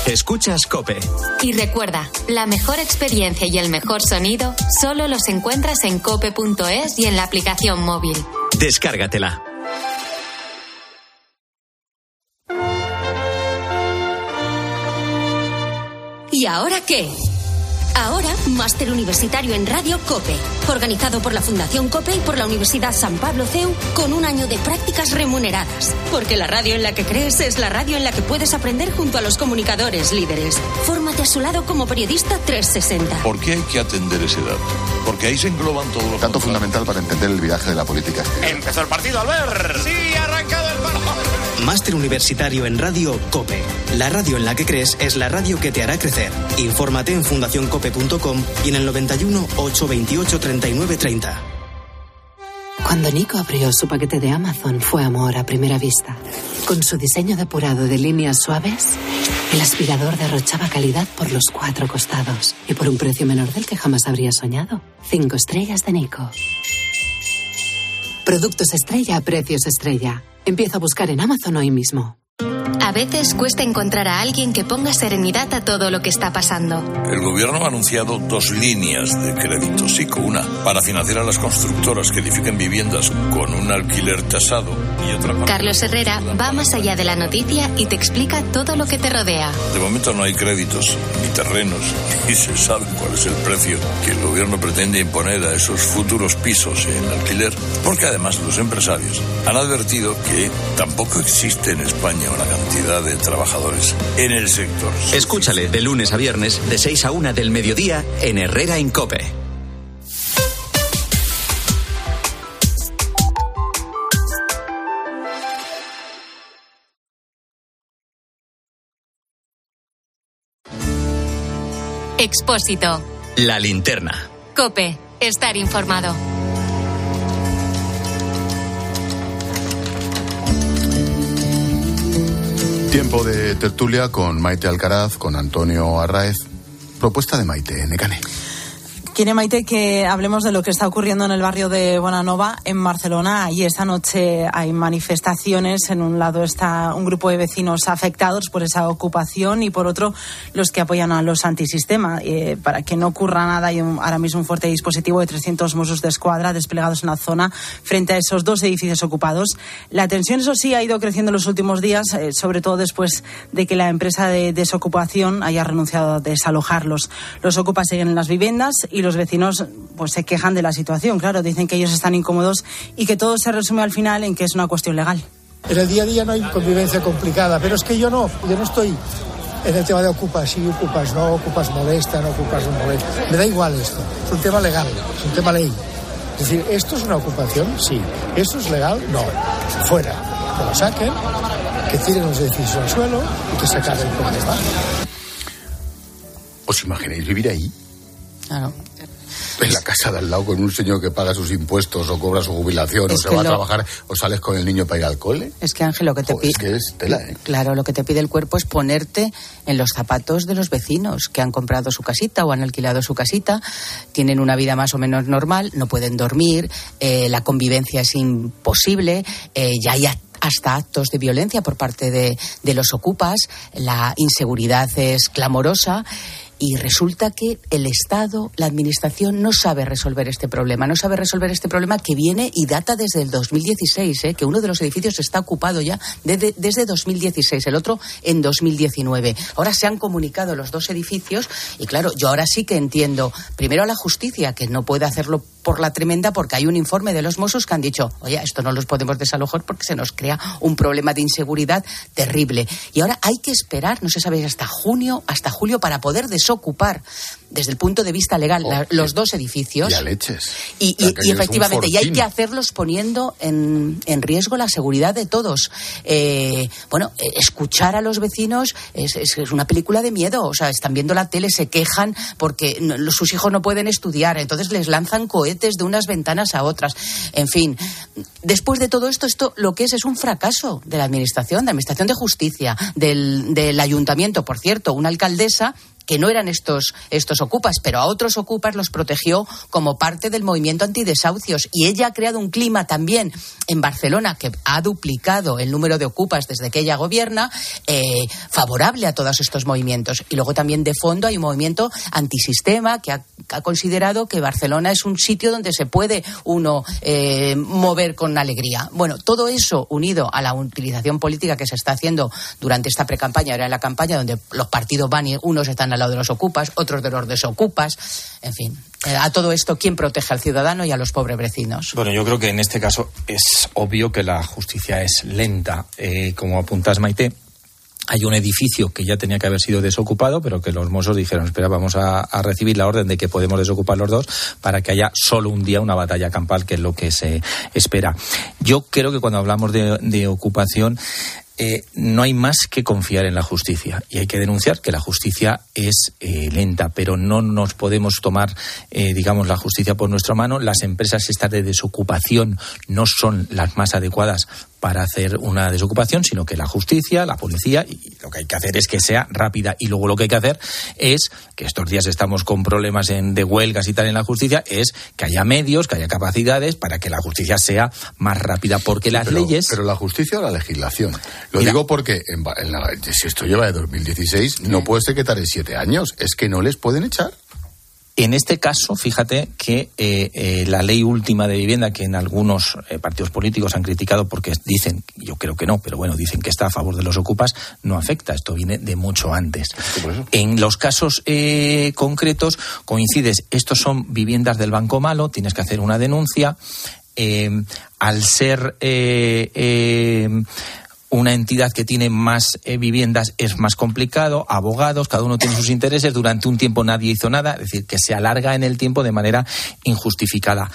Escuchas COPE. Y recuerda, la mejor experiencia y el mejor sonido solo los encuentras en cope punto es y en la aplicación móvil. Descárgatela. ¿Y ahora qué? Ahora, máster universitario en Radio COPE, organizado por la Fundación COPE y por la Universidad San Pablo C E U, con un año de prácticas remuneradas. Porque la radio en la que crees es la radio en la que puedes aprender junto a los comunicadores líderes. Fórmate a su lado como periodista trescientos sesenta. ¿Por qué hay que atender ese dato? Porque ahí se engloban todos los... Dato fundamental para entender el viraje de la política. Empezó el partido, Albert. Sí, ha arrancado el partido. Máster universitario en Radio COPE. La radio en la que crees es la radio que te hará crecer. Infórmate en fundación cope punto com y en el noventa y uno, ochocientos veintiocho, treinta y nueve treinta. Cuando Nico abrió su paquete de Amazon fue amor a primera vista. Con su diseño depurado de líneas suaves, el aspirador derrochaba calidad por los cuatro costados y por un precio menor del que jamás habría soñado. Cinco estrellas de Nico. Productos estrella a precios estrella. Empieza a buscar en Amazon hoy mismo. A veces cuesta encontrar a alguien que ponga serenidad a todo lo que está pasando. El gobierno ha anunciado dos líneas de crédito, sí, con una para financiar a las constructoras que edifiquen viviendas con un alquiler tasado y otra para... Carlos Herrera va más allá de la noticia y te explica todo lo que te rodea. De momento no hay créditos ni terrenos y se sabe cuál es el precio que el gobierno pretende imponer a esos futuros pisos en alquiler, porque además los empresarios han advertido que tampoco existe en España una cantidad de trabajadores en el sector. Escúchale de lunes a viernes de seis a una del mediodía en Herrera en COPE. Expósito. La linterna. COPE. Estar informado. Tiempo de tertulia con Maite Alcaraz, con Antonio Arráez. Propuesta de Maite, Nekane. Quiere Maite que hablemos de lo que está ocurriendo en el barrio de Bonanova, en Barcelona. Y esta noche hay manifestaciones. En un lado está un grupo de vecinos afectados por esa ocupación y por otro los que apoyan a los antisistema. Eh, para que no ocurra nada, hay un, ahora mismo un fuerte dispositivo de trescientos Mossos de Escuadra desplegados en la zona frente a esos dos edificios ocupados. La tensión, eso sí, ha ido creciendo en los últimos días, eh, sobre todo después de que la empresa de desocupación haya renunciado a desalojarlos. Los ocupas siguen en las viviendas y los vecinos pues se quejan de la situación. Claro, dicen que ellos están incómodos y que todo se resume al final en que es una cuestión legal. En el día a día no hay convivencia complicada, pero es que yo no, yo no estoy en el tema de ocupas, sí, ocupas, no, ocupas molesta, no ocupas no molesta. Me da igual esto, es un tema legal, es un tema ley. Es decir, ¿esto es una ocupación? Sí. ¿Esto es legal? No. Fuera. Que lo saquen, que tiren los edificios al suelo y que se acabe el problema. ¿Os imagináis vivir ahí? Claro. En la casa de al lado con un señor que paga sus impuestos o cobra su jubilación es o se va lo... a trabajar o sales con el niño para ir al cole. Es que, Ángel, lo que te pide... Es que es tela, ¿eh? Claro, lo que te pide el cuerpo es ponerte en los zapatos de los vecinos que han comprado su casita o han alquilado su casita, tienen una vida más o menos normal, no pueden dormir, eh, la convivencia es imposible, eh, ya hay hasta actos de violencia por parte de, de los ocupas, la inseguridad es clamorosa. Y resulta que el Estado, la Administración, no sabe resolver este problema. No sabe resolver este problema que viene y data desde el dos mil dieciséis, ¿eh? Que uno de los edificios está ocupado ya desde, desde dos mil dieciséis, el otro en dos mil diecinueve. Ahora se han comunicado los dos edificios y, claro, yo ahora sí que entiendo, primero a la justicia, que no puede hacerlo por la tremenda, porque hay un informe de los Mossos que han dicho, oye, esto no los podemos desalojar porque se nos crea un problema de inseguridad terrible. Y ahora hay que esperar, no se sabe, hasta junio, hasta julio, para poder desalojar ocupar desde el punto de vista legal oh, la, los dos edificios. Ya leches. Y, y, y efectivamente, y hay que hacerlos poniendo en, en riesgo la seguridad de todos. Eh, bueno, escuchar a los vecinos es, es, es una película de miedo. O sea, están viendo la tele, se quejan porque no, sus hijos no pueden estudiar, entonces les lanzan cohetes de unas ventanas a otras. En fin, después de todo esto, esto lo que es es un fracaso de la Administración, de la Administración de Justicia, del, del Ayuntamiento. Por cierto, una alcaldesa que no eran estos, estos ocupas, pero a otros ocupas los protegió como parte del movimiento antidesahucios. Y ella ha creado un clima también en Barcelona que ha duplicado el número de ocupas desde que ella gobierna, eh, favorable a todos estos movimientos. Y luego también de fondo hay un movimiento antisistema que ha, que ha considerado que Barcelona es un sitio donde se puede uno eh, mover con alegría. Bueno, todo eso unido a la utilización política que se está haciendo durante esta precampaña, ahora en la campaña, donde los partidos van y unos están al lado de los ocupas, otros de los desocupas, en fin. Eh, a todo esto, ¿quién protege al ciudadano y a los pobres vecinos? Bueno, yo creo que en este caso es obvio que la justicia es lenta. Eh, como apuntas, Maite, hay un edificio que ya tenía que haber sido desocupado, pero que los mozos dijeron, espera, vamos a, a recibir la orden de que podemos desocupar los dos para que haya solo un día una batalla campal, que es lo que se espera. Yo creo que cuando hablamos de, de ocupación, Eh, no hay más que confiar en la justicia y hay que denunciar que la justicia es eh, lenta, pero no nos podemos tomar, eh, digamos, la justicia por nuestra mano. Las empresas estas de desocupación no son las más adecuadas para hacer una desocupación, sino que la justicia, la policía, y lo que hay que hacer es que sea rápida. Y luego lo que hay que hacer es, que estos días estamos con problemas en, de huelgas y tal en la justicia, es que haya medios, que haya capacidades para que la justicia sea más rápida, porque las pero, leyes... Pero la justicia o la legislación. Lo Mira, digo porque en, en la, si esto lleva de dos mil dieciséis, no puede ser que tarde siete años. Es que no les pueden echar. En este caso, fíjate que eh, eh, la ley última de vivienda, que en algunos eh, partidos políticos han criticado porque dicen, yo creo que no, pero bueno, dicen que está a favor de los ocupas, no afecta. Esto viene de mucho antes. En los casos eh, concretos coincides, estos son viviendas del Banco Malo, tienes que hacer una denuncia. Eh, al ser... Eh, eh, una entidad que tiene más eh, viviendas es más complicado, abogados, cada uno tiene sus intereses, durante un tiempo nadie hizo nada, es decir, que se alarga en el tiempo de manera injustificada.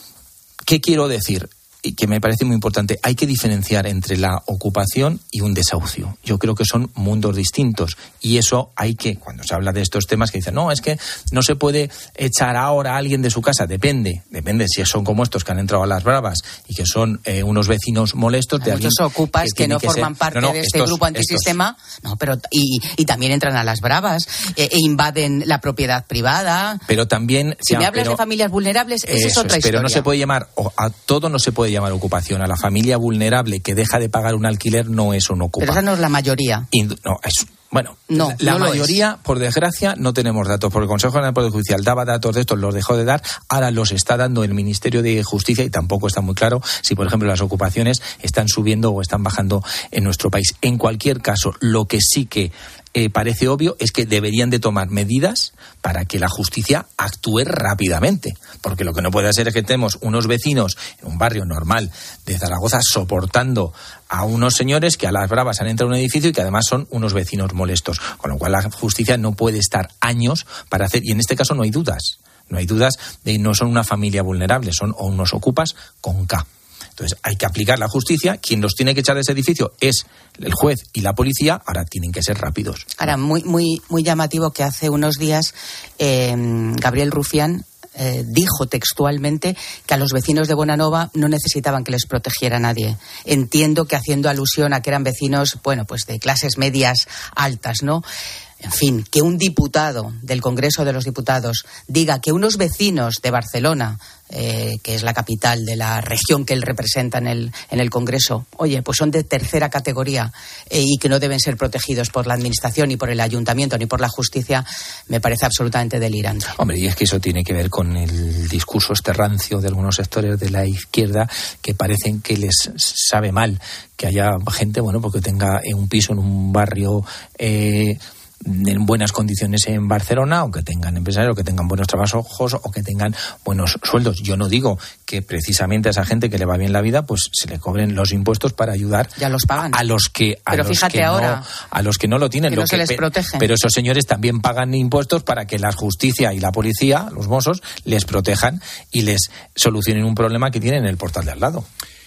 ¿Qué quiero decir? Y que me parece muy importante, hay que diferenciar entre la ocupación y un desahucio. Yo creo que son mundos distintos y eso hay que, cuando se habla de estos temas que dicen, no, es que no se puede echar ahora a alguien de su casa, depende, depende si son como estos que han entrado a las bravas y que son eh, unos vecinos molestos de alguien. Muchos ocupas que, que no que forman ser... parte no, no, de este estos, grupo antisistema, estos... no, pero y, y también entran a las bravas eh, e invaden la propiedad privada. Pero también... Si ya, me hablas pero, de familias vulnerables, esa es otra es, historia. Pero no se puede llamar, a todo no se puede llamar ocupación. A la familia vulnerable que deja de pagar un alquiler no es un ocupa. Pero esa no es la mayoría. Indu- no, es... Bueno, no, la no mayoría, por desgracia, no tenemos datos, porque el Consejo General del Poder Judicial daba datos de estos, los dejó de dar, ahora los está dando el Ministerio de Justicia y tampoco está muy claro si, por ejemplo, las ocupaciones están subiendo o están bajando en nuestro país. En cualquier caso, lo que sí que eh, parece obvio es que deberían de tomar medidas para que la justicia actúe rápidamente, porque lo que no puede ser es que tenemos unos vecinos en un barrio normal de Zaragoza soportando a unos señores que a las bravas han entrado a un edificio y que además son unos vecinos molestos, con lo cual la justicia no puede estar años para hacer, y en este caso no hay dudas, no hay dudas de que no son una familia vulnerable, son unos ocupas con K. Entonces hay que aplicar la justicia, quien los tiene que echar de ese edificio es el juez y la policía, ahora tienen que ser rápidos. Ahora, muy muy muy llamativo que hace unos días eh, Gabriel Rufián Eh, dijo textualmente que a los vecinos de Bonanova no necesitaban que les protegiera nadie. Entiendo que haciendo alusión a que eran vecinos, bueno, pues de clases medias altas, ¿no? En fin, que un diputado del Congreso de los Diputados diga que unos vecinos de Barcelona, eh, que es la capital de la región que él representa en el, en el Congreso, oye, pues son de tercera categoría eh, y que no deben ser protegidos por la Administración, ni por el Ayuntamiento, ni por la Justicia, me parece absolutamente delirante. Hombre, y es que eso tiene que ver con el discurso este rancio de algunos sectores de la izquierda que parecen que les sabe mal que haya gente, bueno, porque tenga un piso en un barrio... Eh, en buenas condiciones en Barcelona, o que tengan empresarios, o que tengan buenos trabajos, o que tengan buenos sueldos. Yo no digo que precisamente a esa gente que le va bien la vida, pues se le cobren los impuestos para ayudar ya los pagan. a los que a pero los fíjate que ahora no, a los que no lo tienen, que lo no que, se les protege. Pero esos señores también pagan impuestos para que la justicia y la policía, los mozos, les protejan y les solucionen un problema que tienen en el portal de al lado.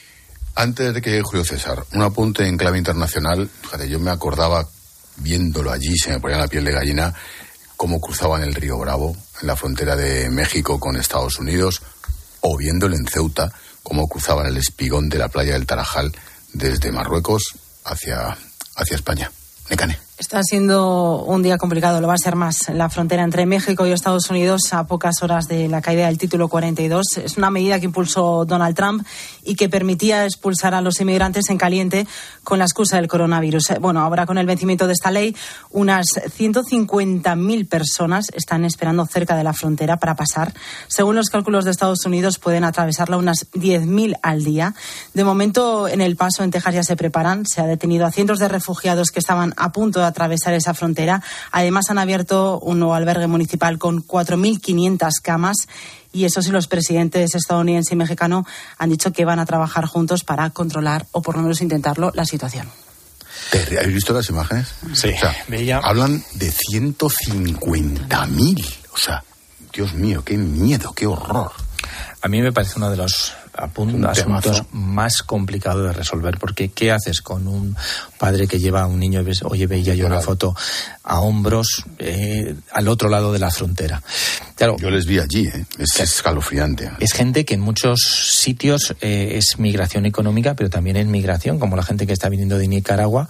Antes de que Julio César, un apunte en clave internacional. Fíjate, yo me acordaba, viéndolo allí, se me ponía la piel de gallina, cómo cruzaban el río Bravo en la frontera de México con Estados Unidos, o viéndolo en Ceuta, cómo cruzaban el espigón de la playa del Tarajal desde Marruecos hacia, hacia España. Necane. Está siendo un día complicado, lo va a ser más. La frontera entre México y Estados Unidos a pocas horas de la caída del título cuarenta y dos es una medida que impulsó Donald Trump y que permitía expulsar a los inmigrantes en caliente con la excusa del coronavirus. Bueno, ahora con el vencimiento de esta ley, unas ciento cincuenta mil personas están esperando cerca de la frontera para pasar. Según los cálculos de Estados Unidos, pueden atravesarla unas diez mil al día. De momento, en El Paso, en Texas, ya se preparan. Se ha detenido a cientos de refugiados que estaban a punto de atravesar esa frontera. Además, han abierto un nuevo albergue municipal con cuatro mil quinientas camas. Y eso sí, los presidentes estadounidense y mexicano han dicho que van a trabajar juntos para controlar, o por lo menos intentarlo, la situación. ¿Habéis visto las imágenes? Sí. O sea, veía... hablan de ciento cincuenta mil. O sea, Dios mío, qué miedo, qué horror. A mí me parece uno de los apun- asuntos más complicados de resolver, porque ¿qué haces con un padre que lleva a un niño, oye, veía yo una foto, a hombros, eh, al otro lado de la frontera? Claro, yo les vi allí, ¿eh? Es escalofriante. Es gente que en muchos sitios eh, es migración económica, pero también es migración, como la gente que está viniendo de Nicaragua,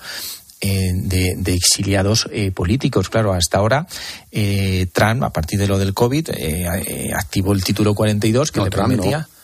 De, de exiliados eh, políticos. Claro, hasta ahora eh, Trump, a partir de lo del COVID, eh, eh, activó el título cuarenta y dos que no, le Trump, permitía... No.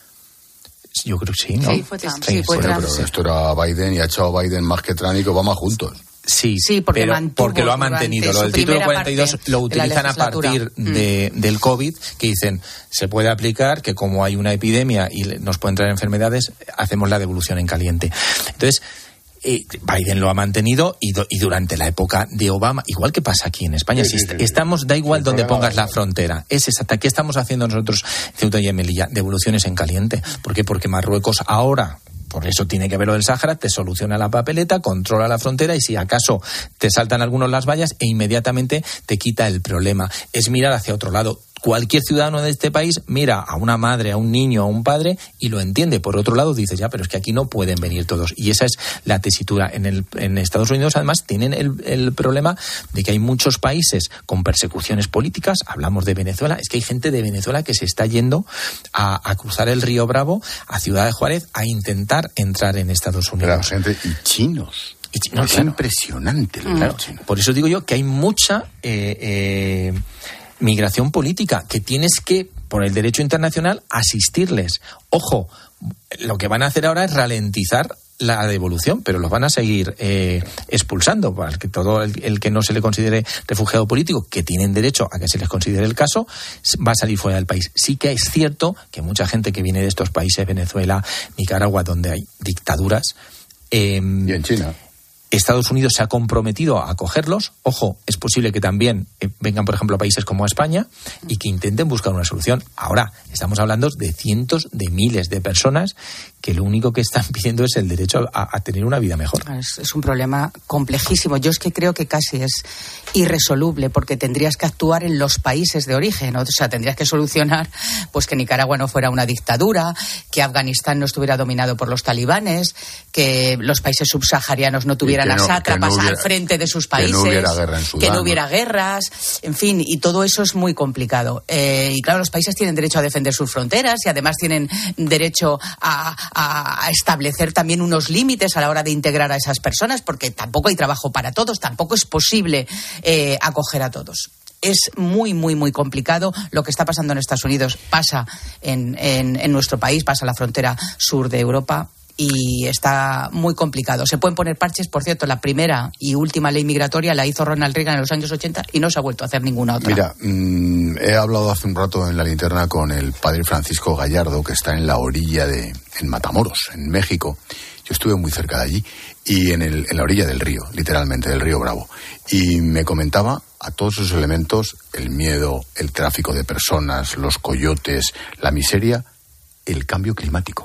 Yo creo que sí, ¿no? Sí, fue Trump. Sí, sí, fue bueno, Trump. pero esto era Biden y ha echado Biden más que Trump y que Obama juntos. Sí, sí porque, pero porque lo ha mantenido. Lo del título cuarenta y dos lo utilizan a partir de, del COVID, que dicen, se puede aplicar, que como hay una epidemia y nos pueden traer enfermedades, hacemos la devolución en caliente. Entonces, Eh, Biden lo ha mantenido y, do, y durante la época de Obama, igual que pasa aquí en España, sí, si sí, sí, estamos, da igual sí, donde pongas la frontera, es exacta. ¿Qué estamos haciendo nosotros, Ceuta y Melilla? Devoluciones en caliente. ¿Por qué? Porque Marruecos ahora, por eso tiene que ver lo del Sáhara, te soluciona la papeleta, controla la frontera y si acaso te saltan algunos las vallas e inmediatamente te quita el problema. Es mirar hacia otro lado. Cualquier ciudadano de este país mira a una madre, a un niño, a un padre y lo entiende. Por otro lado, dices, ya, pero es que aquí no pueden venir todos. Y esa es la tesitura. En, el, en Estados Unidos, además, tienen el, el problema de que hay muchos países con persecuciones políticas. Hablamos de Venezuela. Es que hay gente de Venezuela que se está yendo a, a cruzar el río Bravo a Ciudad de Juárez a intentar entrar en Estados Unidos. La gente, y chinos. Y, no, es claro. impresionante. Claro. Por eso digo yo que hay mucha... Eh, eh, migración política, que tienes que, por el derecho internacional, asistirles. Ojo, lo que van a hacer ahora es ralentizar la devolución, pero los van a seguir eh, expulsando, para que todo el, el que no se le considere refugiado político, que tienen derecho a que se les considere el caso, va a salir fuera del país. Sí que es cierto que mucha gente que viene de estos países, Venezuela, Nicaragua, donde hay dictaduras... Eh, y en China... Estados Unidos se ha comprometido a acogerlos. Ojo, es posible que también eh, vengan, por ejemplo, a países como España y que intenten buscar una solución. Ahora, estamos hablando de cientos de miles de personas que lo único que están pidiendo es el derecho a, a tener una vida mejor. Es, es un problema complejísimo. Yo es que creo que casi es irresoluble porque tendrías que actuar en los países de origen. O sea, tendrías que solucionar pues que Nicaragua no fuera una dictadura, que Afganistán no estuviera dominado por los talibanes, que los países subsaharianos no tuvieran a no, sátrapas no al frente de sus países, que no hubiera guerra en Sudán, que no hubiera guerras, en fin, y todo eso es muy complicado. Eh, y claro, los países tienen derecho a defender sus fronteras y además tienen derecho a, a establecer también unos límites a la hora de integrar a esas personas, porque tampoco hay trabajo para todos, tampoco es posible eh, acoger a todos. Es muy, muy, muy complicado. Lo que está pasando en Estados Unidos pasa en, en, en nuestro país, pasa en la frontera sur de Europa. Y está muy complicado. Se pueden poner parches, por cierto, la primera y última ley migratoria la hizo Ronald Reagan en los años ochenta y no se ha vuelto a hacer ninguna otra. Mira, mmm, he hablado hace un rato en la linterna con el padre Francisco Gallardo, que está en la orilla de, en Matamoros, en México. Yo estuve muy cerca de allí y en, el, en la orilla del río, literalmente, del río Bravo. Y me comentaba a todos esos elementos, el miedo, el tráfico de personas, los coyotes, la miseria, el cambio climático.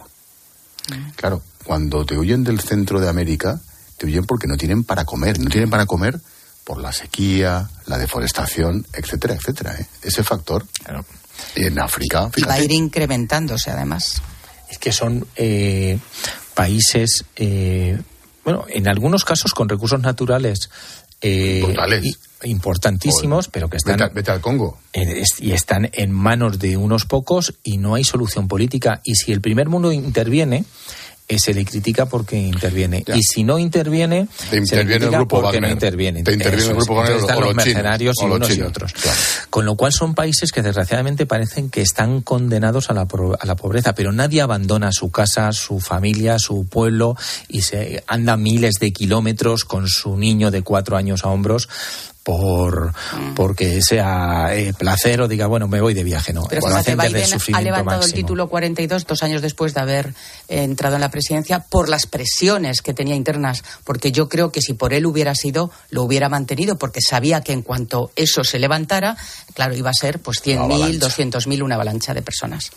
Claro, cuando te huyen del centro de América, te huyen porque no tienen para comer. No tienen para comer por la sequía, la deforestación, etcétera, etcétera. ¿eh? Ese factor. Claro. Y en África, fíjate. Y va a ir incrementándose, además. Es que son eh, países, eh, bueno, en algunos casos con recursos naturales eh, brutales. Importantísimos, pero que están... Vete, vete al Congo. En, y están en manos de unos pocos y no hay solución política. Y si el primer mundo interviene, eh, se le critica porque interviene. Ya. Y si no interviene, te interviene se le critica el grupo porque Wagner. no interviene. Te interviene Eso el grupo es. Wagner Están o los los chinos, mercenarios o y los unos y chinos. otros. Claro. Con lo cual son países que desgraciadamente parecen que están condenados a la, a la pobreza, pero nadie abandona su casa, su familia, su pueblo y se anda miles de kilómetros con su niño de cuatro años a hombros por porque sea eh, placer o diga, bueno, me voy de viaje, no. Pero Bueno, fíjate, hacen desde Biden ha sufrimiento levantado máximo. el título cuarenta y dos dos años después de haber eh, entrado en la presidencia por las presiones que tenía internas, porque yo creo que si por él hubiera sido, lo hubiera mantenido, porque sabía que en cuanto eso se levantara, claro, iba a ser pues cien mil, doscientos mil, una avalancha de personas.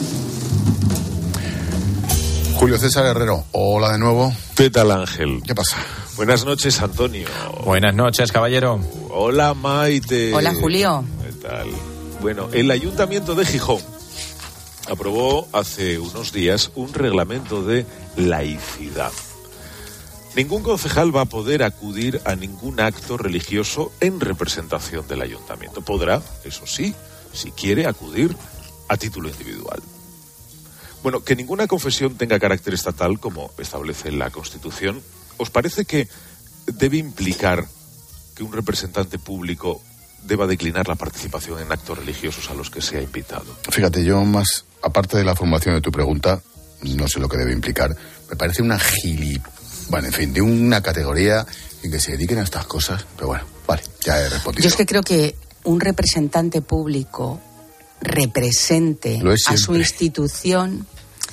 Julio César Herrero, hola de nuevo. ¿Qué tal, Ángel? ¿Qué pasa? Buenas noches, Antonio. Buenas noches, caballero. Hola, Maite. Hola, Julio. ¿Qué tal? Bueno, el Ayuntamiento de Gijón aprobó hace unos días un reglamento de laicidad. Ningún concejal va a poder acudir a ningún acto religioso en representación del ayuntamiento. Podrá, eso sí, si quiere acudir a título individual. Bueno, que ninguna confesión tenga carácter estatal, como establece la Constitución, ¿os parece que debe implicar que un representante público deba declinar la participación en actos religiosos a los que se ha invitado? Fíjate, yo más, aparte de la formulación de tu pregunta, no sé lo que debe implicar, me parece una gili... Bueno, en fin, de una categoría en que se dediquen a estas cosas, pero bueno, vale, ya he respondido. Yo es que creo que un representante público represente a su institución,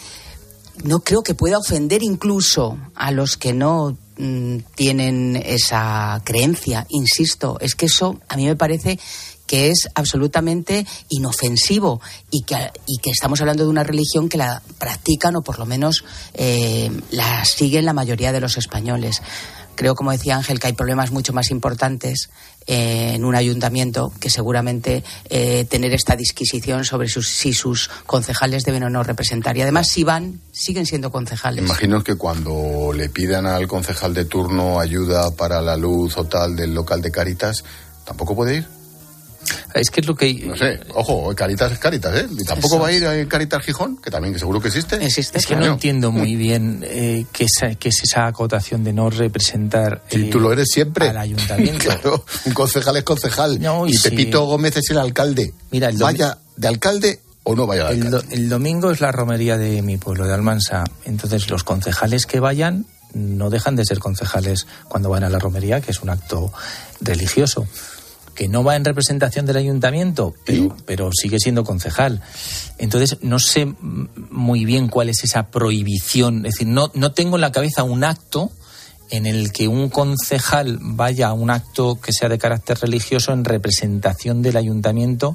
no creo que pueda ofender incluso a los que no mm, tienen esa creencia. Insisto, es que eso a mí me parece que es absolutamente inofensivo y que, y que estamos hablando de una religión que la practican o por lo menos eh, la siguen la mayoría de los españoles. Creo, como decía Ángel, que hay problemas mucho más importantes eh, en un ayuntamiento que seguramente eh, tener esta disquisición sobre sus, si sus concejales deben o no representar. Y además, si van, siguen siendo concejales. Imagino que cuando le pidan al concejal de turno ayuda para la luz o tal del local de Cáritas, ¿tampoco puede ir? Es que es lo que... No sé, ojo, Cáritas es Cáritas, ¿eh? ¿Y tampoco Eso va a es. ir a Cáritas Gijón? Que también, que seguro que existe. Existe. Es que no entiendo muy bien eh, qué, es, qué es esa acotación de no representar Si eh, tú lo eres siempre. al ayuntamiento. Claro, un concejal es concejal. No, y y si- Pepito Gómez es el alcalde. Mira, el domi- Vaya de alcalde o no vaya de El, alcalde. do- el domingo es la romería de mi pueblo, de Almansa. Entonces, los concejales que vayan no dejan de ser concejales cuando van a la romería, que es un acto religioso. Que no va en representación del ayuntamiento, pero, pero sigue siendo concejal. Entonces, no sé muy bien cuál es esa prohibición. Es decir, no, no tengo en la cabeza un acto en el que un concejal vaya a un acto que sea de carácter religioso en representación del ayuntamiento.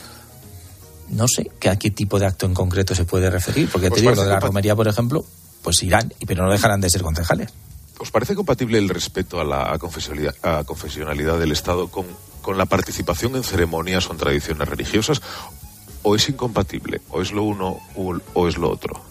No sé que a qué tipo de acto en concreto se puede referir, porque Pues te digo, lo parece de la que pa- romería, por ejemplo, pues irán, pero no dejarán de ser concejales. ¿Os parece compatible el respeto a la a confesionalidad, a confesionalidad del Estado con, con la participación en ceremonias o en tradiciones religiosas? ¿O es incompatible? ¿O es lo uno o, o es lo otro?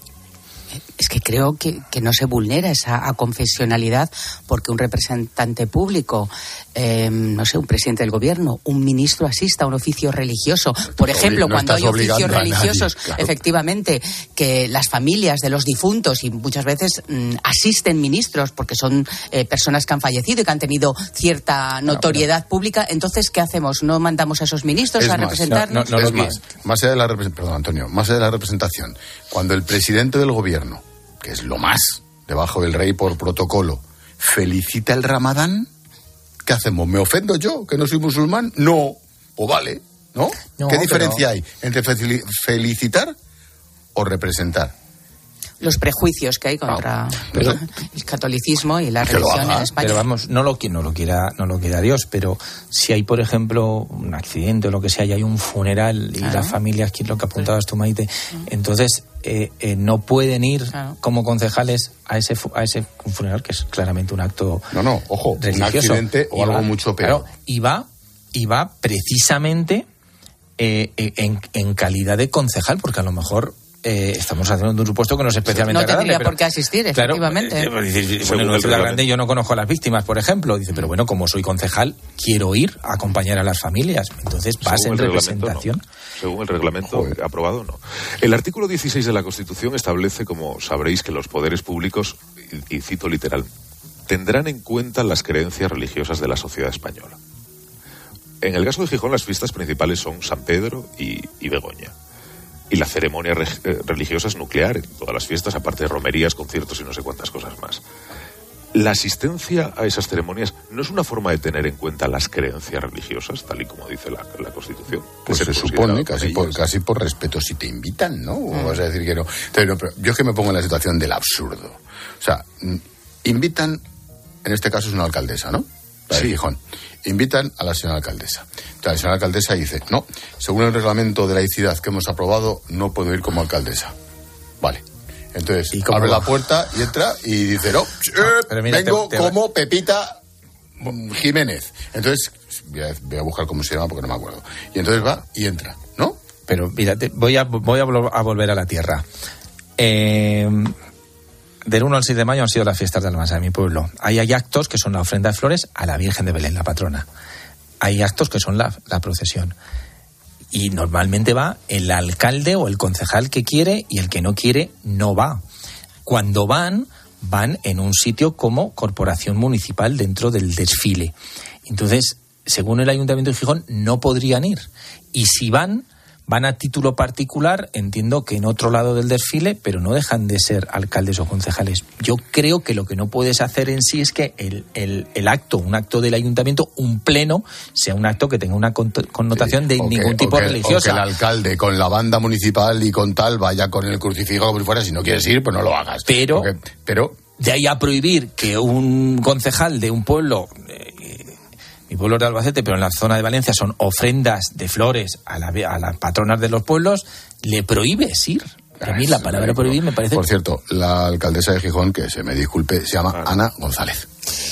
Es que creo que, que no se vulnera esa aconfesionalidad porque un representante público, eh, no sé, un presidente del gobierno, un ministro asista a un oficio religioso. Por ejemplo, no cuando hay estás oficios obligando a nadie, religiosos, claro. efectivamente, que las familias de los difuntos y muchas veces mm, asisten ministros porque son eh, personas que han fallecido y que han tenido cierta notoriedad pública, entonces, ¿qué hacemos? ¿No mandamos a esos ministros Es a más, representarnos? es más, más allá de la repre- perdón, Antonio, más allá de la representación, cuando el presidente del gobierno, que es lo más debajo del rey por protocolo, felicita el Ramadán, ¿qué hacemos? ¿Me ofendo yo, que no soy musulmán? No, o vale, ¿no? No, ¿Qué pero- diferencia hay entre fel- felicitar o representar? Los prejuicios que hay contra pero- el catolicismo y la Que lo religión haga, en España. Pero vamos, no lo, qui- no lo quiera, no lo quiera Dios, pero si hay, por ejemplo, un accidente o lo que sea, y hay un funeral y Claro. las familias, que es lo que apuntabas tú, Maite, entonces eh, eh, no pueden ir Claro. como concejales a ese fu- a ese funeral, que es claramente un acto No, no, ojo, un religioso. accidente o Y algo va- mucho peor. claro, y va, y va precisamente eh, eh, en, en calidad de concejal, porque a lo mejor eh, estamos haciendo un supuesto que no es especialmente no agradable. No tendría pero, por qué asistir, efectivamente. Claro, eh, eh, bueno, en una ciudad grande yo no conozco a las víctimas, por ejemplo. Dice, pero bueno, como soy concejal, quiero ir a acompañar a las familias. Entonces vas en representación. No. Según el reglamento Joder. aprobado, no. El artículo dieciséis de la Constitución establece, como sabréis, que los poderes públicos, y, y cito literal, tendrán en cuenta las creencias religiosas de la sociedad española. En el caso de Gijón, las fiestas principales son San Pedro y, y Begoña. Y la ceremonia re, eh, religiosa es nuclear en todas las fiestas, aparte de romerías, conciertos y no sé cuántas cosas más. La asistencia a esas ceremonias no es una forma de tener en cuenta las creencias religiosas, tal y como dice la, la Constitución. Pues se supone, casi por, casi por respeto, si te invitan, ¿no? O vas a decir que no. Entonces, no, pero yo es que me pongo en la situación del absurdo. O sea, invitan, en este caso es una alcaldesa, ¿no? La de sí. Gijón. Invitan a la señora alcaldesa. Entonces, la señora alcaldesa dice, no, según el reglamento de laicidad que hemos aprobado, no puedo ir como alcaldesa. Vale. Entonces, abre va? la puerta y entra y dice, no, eh, mira, vengo te, te como Pepita Jiménez. Entonces, voy a, voy a buscar cómo se llama porque no me acuerdo. Y entonces va y entra, ¿no? Pero mira, te, voy, a, voy a, a volver a la tierra. Eh... Del uno al seis de mayo han sido las fiestas de Almansa, de mi pueblo. Ahí hay actos que son la ofrenda de flores a la Virgen de Belén, la patrona. Hay actos que son la, la procesión. Y normalmente va el alcalde o el concejal que quiere, y el que no quiere no va. Cuando van, van en un sitio como corporación municipal dentro del desfile. Entonces, según el Ayuntamiento de Gijón, no podrían ir. Y si van... Van a título particular, entiendo que en otro lado del desfile, pero no dejan de ser alcaldes o concejales. Yo creo que lo que no puedes hacer en sí es que el, el, el acto, un acto del ayuntamiento, un pleno, sea un acto que tenga una connotación sí, de o ningún que, tipo o que, religiosa. O que el alcalde con la banda municipal y con tal vaya con el crucifijo como si fuera, si no quieres ir, pues no lo hagas. Pero, Porque, pero de ahí a prohibir que un concejal de un pueblo... Eh, mi pueblo es de Albacete, pero en la zona de Valencia son ofrendas de flores a, la, a las patronas de los pueblos, le prohíbes ir. A mí la palabra prohibir me parece... Por cierto, la alcaldesa de Gijón, que se me disculpe, se llama ah. Ana González.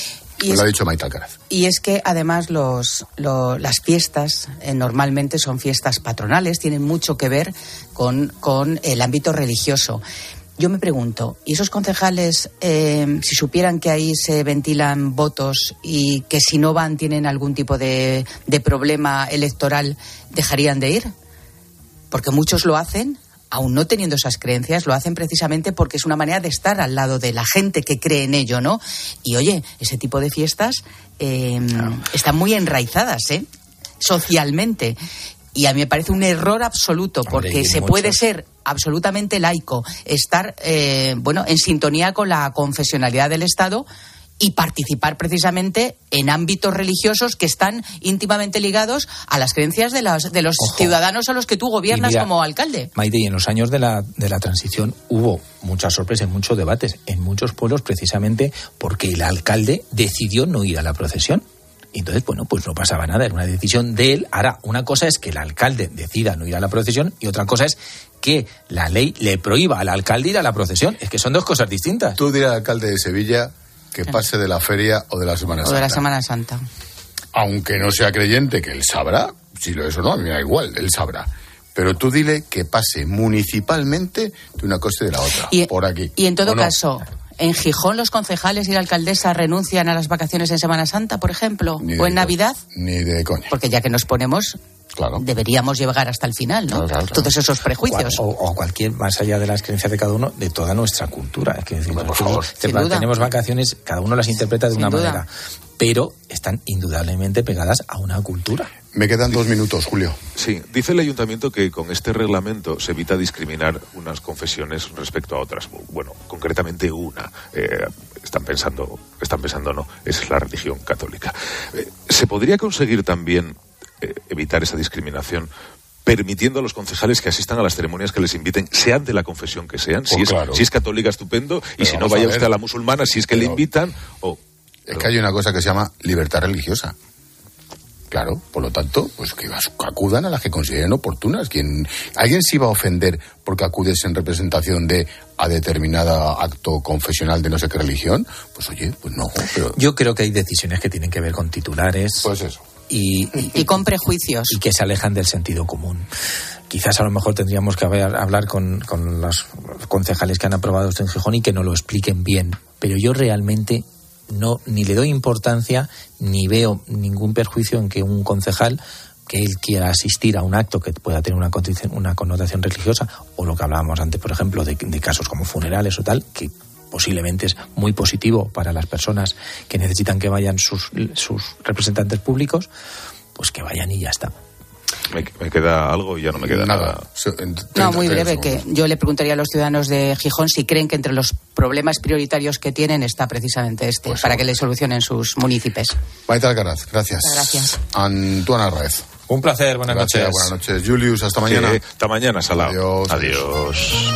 Y es, lo ha dicho Maite Alcaraz. Y es que además los, lo, las fiestas eh, normalmente son fiestas patronales, tienen mucho que ver con, con el ámbito religioso. Yo me pregunto, ¿y esos concejales, eh, si supieran que ahí se ventilan votos y que si no van tienen algún tipo de, de problema electoral, dejarían de ir? Porque muchos lo hacen, aún no teniendo esas creencias, lo hacen precisamente porque es una manera de estar al lado de la gente que cree en ello, ¿no? Y oye, ese tipo de fiestas eh, no. están muy enraizadas, ¿eh? Socialmente. Y a mí me parece un error absoluto, porque Hombre, se muchos. puede ser absolutamente laico, estar eh, bueno en sintonía con la confesionalidad del Estado y participar precisamente en ámbitos religiosos que están íntimamente ligados a las creencias de los, de los ciudadanos a los que tú gobiernas mira, como alcalde. Maite, y en los años de la, de la transición hubo muchas sorpresas, muchos debates en muchos pueblos precisamente porque el alcalde decidió no ir a la procesión. Y entonces, bueno, pues no pasaba nada, era una decisión de él. Ahora, una cosa es que el alcalde decida no ir a la procesión y otra cosa es que la ley le prohíba al alcalde ir a la procesión. Es que son dos cosas distintas. Tú dirás al alcalde de Sevilla que pase de la feria o de la Semana Santa. O de la Semana Santa. Aunque no sea creyente, que él sabrá, si lo es o no, a mí me da igual, él sabrá. Pero tú dile que pase municipalmente de una cosa y de la otra, y, por aquí. Y en todo no? caso... ¿En Gijón los concejales y la alcaldesa renuncian a las vacaciones en Semana Santa, por ejemplo? ¿O en Navidad? Ni de coña. Porque ya que nos ponemos, claro, deberíamos llegar hasta el final, ¿no? Claro, claro, claro. Todos esos prejuicios. O, o cualquier, más allá de las creencias de cada uno, de toda nuestra cultura. Es que decir, por favor, tenemos vacaciones, cada uno las interpreta de Sin una duda. manera. Pero están indudablemente pegadas a una cultura. Me quedan dos minutos, Julio. Sí, dice el ayuntamiento que con este reglamento se evita discriminar unas confesiones respecto a otras. Bueno, concretamente una. Eh, están pensando, están pensando no, es la religión católica. Eh, ¿Se podría conseguir también eh, evitar esa discriminación permitiendo a los concejales que asistan a las ceremonias que les inviten, sean de la confesión que sean? Si, oh, es, claro. si es católica, estupendo, y Pero si no, vaya usted a la musulmana, si es que Pero... le invitan... o Es que hay una cosa que se llama libertad religiosa. Claro, por lo tanto, pues que acudan a las que consideren oportunas. Quien, ¿Alguien se iba a ofender porque acudes en representación de a determinado acto confesional de no sé qué religión? Pues oye, pues no. Pero... Yo creo que hay decisiones que tienen que ver con titulares. Pues eso. Y, y, y con prejuicios. Y que se alejan del sentido común. quizás a lo mejor tendríamos que haber, hablar con, con los concejales que han aprobado esto en Gijón y que nos lo expliquen bien. Pero yo realmente no ni le doy importancia ni veo ningún perjuicio en que un concejal, que él quiera asistir a un acto que pueda tener una connotación, una connotación religiosa, o lo que hablábamos antes, por ejemplo, de, de casos como funerales o tal, que posiblemente es muy positivo para las personas que necesitan que vayan sus, sus representantes públicos, pues que vayan y ya está. Me, me queda algo y ya no me queda nada. nada. No, muy breve, que yo le preguntaría a los ciudadanos de Gijón si creen que entre los problemas prioritarios que tienen está precisamente este, pues para que le solucionen sus municipios. Maite Alcaraz, gracias. Muchas gracias. Antoine Arraez. Un placer, buenas gracias, noches. Buenas noches. Julius, hasta mañana. Sí, hasta mañana, Salao. Adiós. Adiós.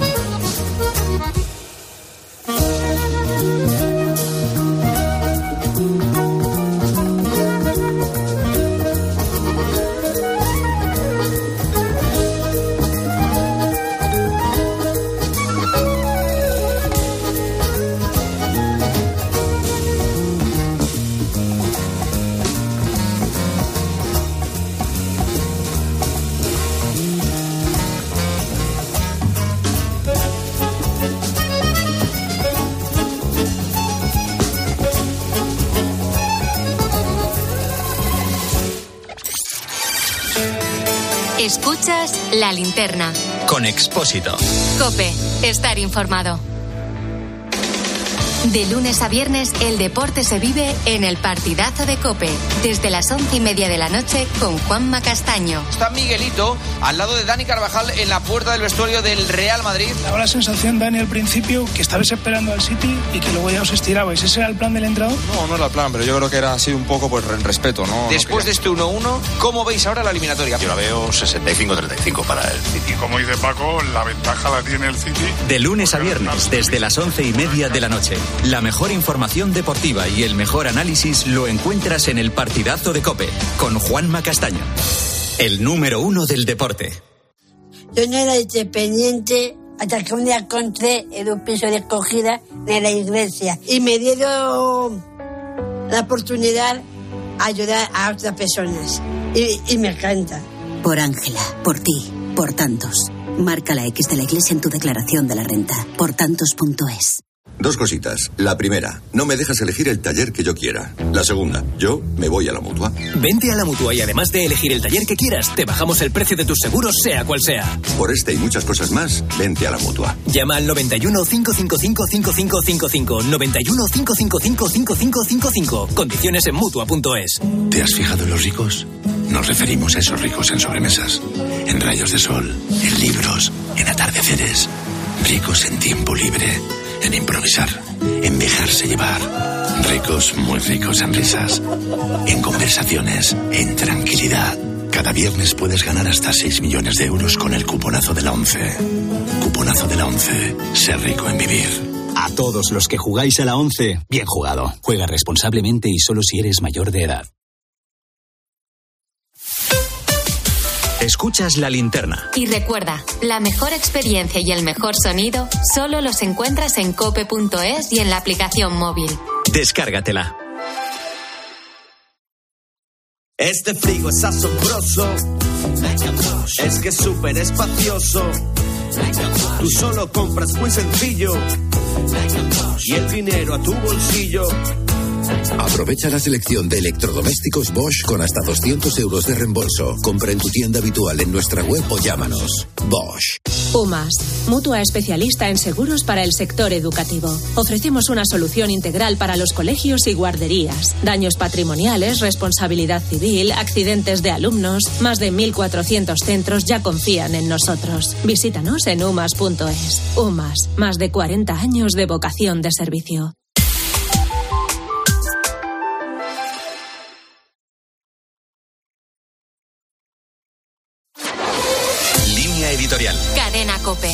Escuchas La Linterna. Con Expósito. COPE. Estar informado. De lunes a viernes, el deporte se vive en el partidazo de COPE. Desde las once y media de la noche con Juanma Castaño. Está Miguelito al lado de Dani Carvajal en la puerta del vestuario del Real Madrid. Daba la sensación, Dani, al principio que estabais esperando al City y que luego ya os estirabais. ¿Ese era el plan del entrenador? No, no era el plan, pero yo creo que era así un poco pues en respeto, ¿no? Después de este uno uno, ¿cómo veis ahora la eliminatoria? Yo la veo sesenta y cinco treinta y cinco para el City. Como dice Paco, la ventaja la tiene el City. De lunes a viernes, desde las once y media de la noche. La mejor información deportiva y el mejor análisis lo encuentras en el partidazo de COPE, con Juanma Castaño, el número uno del deporte. Yo no era independiente hasta que un día encontré en un piso de acogida de la iglesia y me dieron la oportunidad de ayudar a otras personas y, y me encanta. Por Ángela, por ti, por tantos. Marca la X de la iglesia en tu declaración de la renta. por tantos punto es. Dos cositas. La primera, no me dejas elegir el taller que yo quiera. La segunda, yo me voy a la Mutua. Vente a la Mutua y además de elegir el taller que quieras, te bajamos el precio de tus seguros, sea cual sea. Por este y muchas cosas más, vente a la Mutua. Llama al noventa y uno, cinco cinco cinco, cinco cinco cinco cinco, noventa y uno, cinco cinco cinco, cinco cinco cinco cinco. Condiciones en Mutua punto es. ¿Te has fijado en los ricos? Nos referimos a esos ricos en sobremesas, en rayos de sol, en libros, en atardeceres. Ricos en tiempo libre, en improvisar, en dejarse llevar. Ricos, muy ricos en risas, en conversaciones, en tranquilidad. Cada viernes puedes ganar hasta seis millones de euros con el cuponazo de la ONCE. Cuponazo de la ONCE. Ser rico en vivir. A todos los que jugáis a la ONCE, bien jugado. Juega responsablemente y solo si eres mayor de edad. Escuchas La Linterna. Y recuerda, la mejor experiencia y el mejor sonido solo los encuentras en cope punto es y en la aplicación móvil. Descárgatela. Este frigo es asombroso, es que es súper espacioso. Tú solo compras muy sencillo y el dinero a tu bolsillo. Aprovecha la selección de electrodomésticos Bosch con hasta doscientos euros de reembolso. Compra en tu tienda habitual en nuestra web o llámanos. Bosch. UMAS, mutua especialista en seguros para el sector educativo. Ofrecemos una solución integral para los colegios y guarderías. Daños patrimoniales, responsabilidad civil, accidentes de alumnos. Más de mil cuatrocientos centros ya confían en nosotros. Visítanos en umas punto es. UMAS, más de cuarenta años de vocación de servicio. Editorial. Cadena COPE.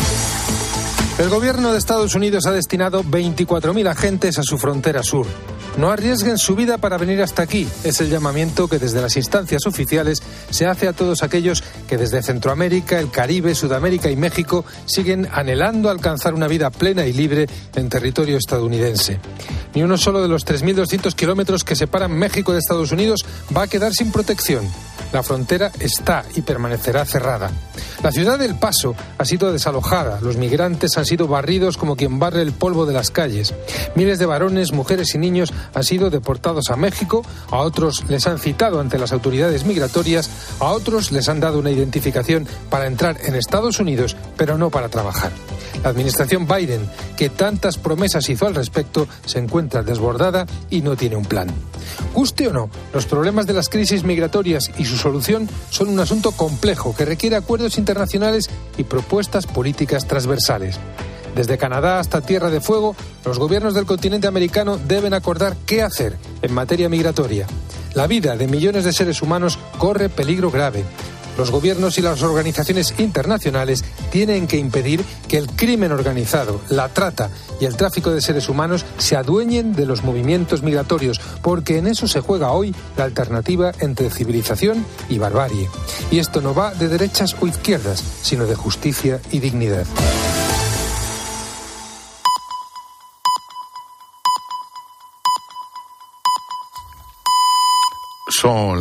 El gobierno de Estados Unidos ha destinado veinticuatro mil agentes a su frontera sur. No arriesguen su vida para venir hasta aquí. Es el llamamiento que desde las instancias oficiales se hace a todos aquellos que desde Centroamérica, el Caribe, Sudamérica y México siguen anhelando alcanzar una vida plena y libre en territorio estadounidense. Ni uno solo de los tres mil doscientos kilómetros que separan México de Estados Unidos va a quedar sin protección. La frontera está y permanecerá cerrada. La ciudad del Paso ha sido desalojada. Los migrantes han sido barridos como quien barre el polvo de las calles. Miles de varones, mujeres y niños han sido deportados a México. A otros les han citado ante las autoridades migratorias. A otros les han dado una identificación para entrar en Estados Unidos, pero no para trabajar. La administración Biden, que tantas promesas hizo al respecto, se encuentra desbordada y no tiene un plan. Guste o no, los problemas de las crisis migratorias y su solución son un asunto complejo que requiere acuerdos internacionales y propuestas políticas transversales. Desde Canadá hasta Tierra de Fuego, los gobiernos del continente americano deben acordar qué hacer en materia migratoria. La vida de millones de seres humanos corre peligro grave. Los gobiernos y las organizaciones internacionales tienen que impedir que el crimen organizado, la trata y el tráfico de seres humanos se adueñen de los movimientos migratorios, porque en eso se juega hoy la alternativa entre civilización y barbarie. Y esto no va de derechas o izquierdas, sino de justicia y dignidad. Son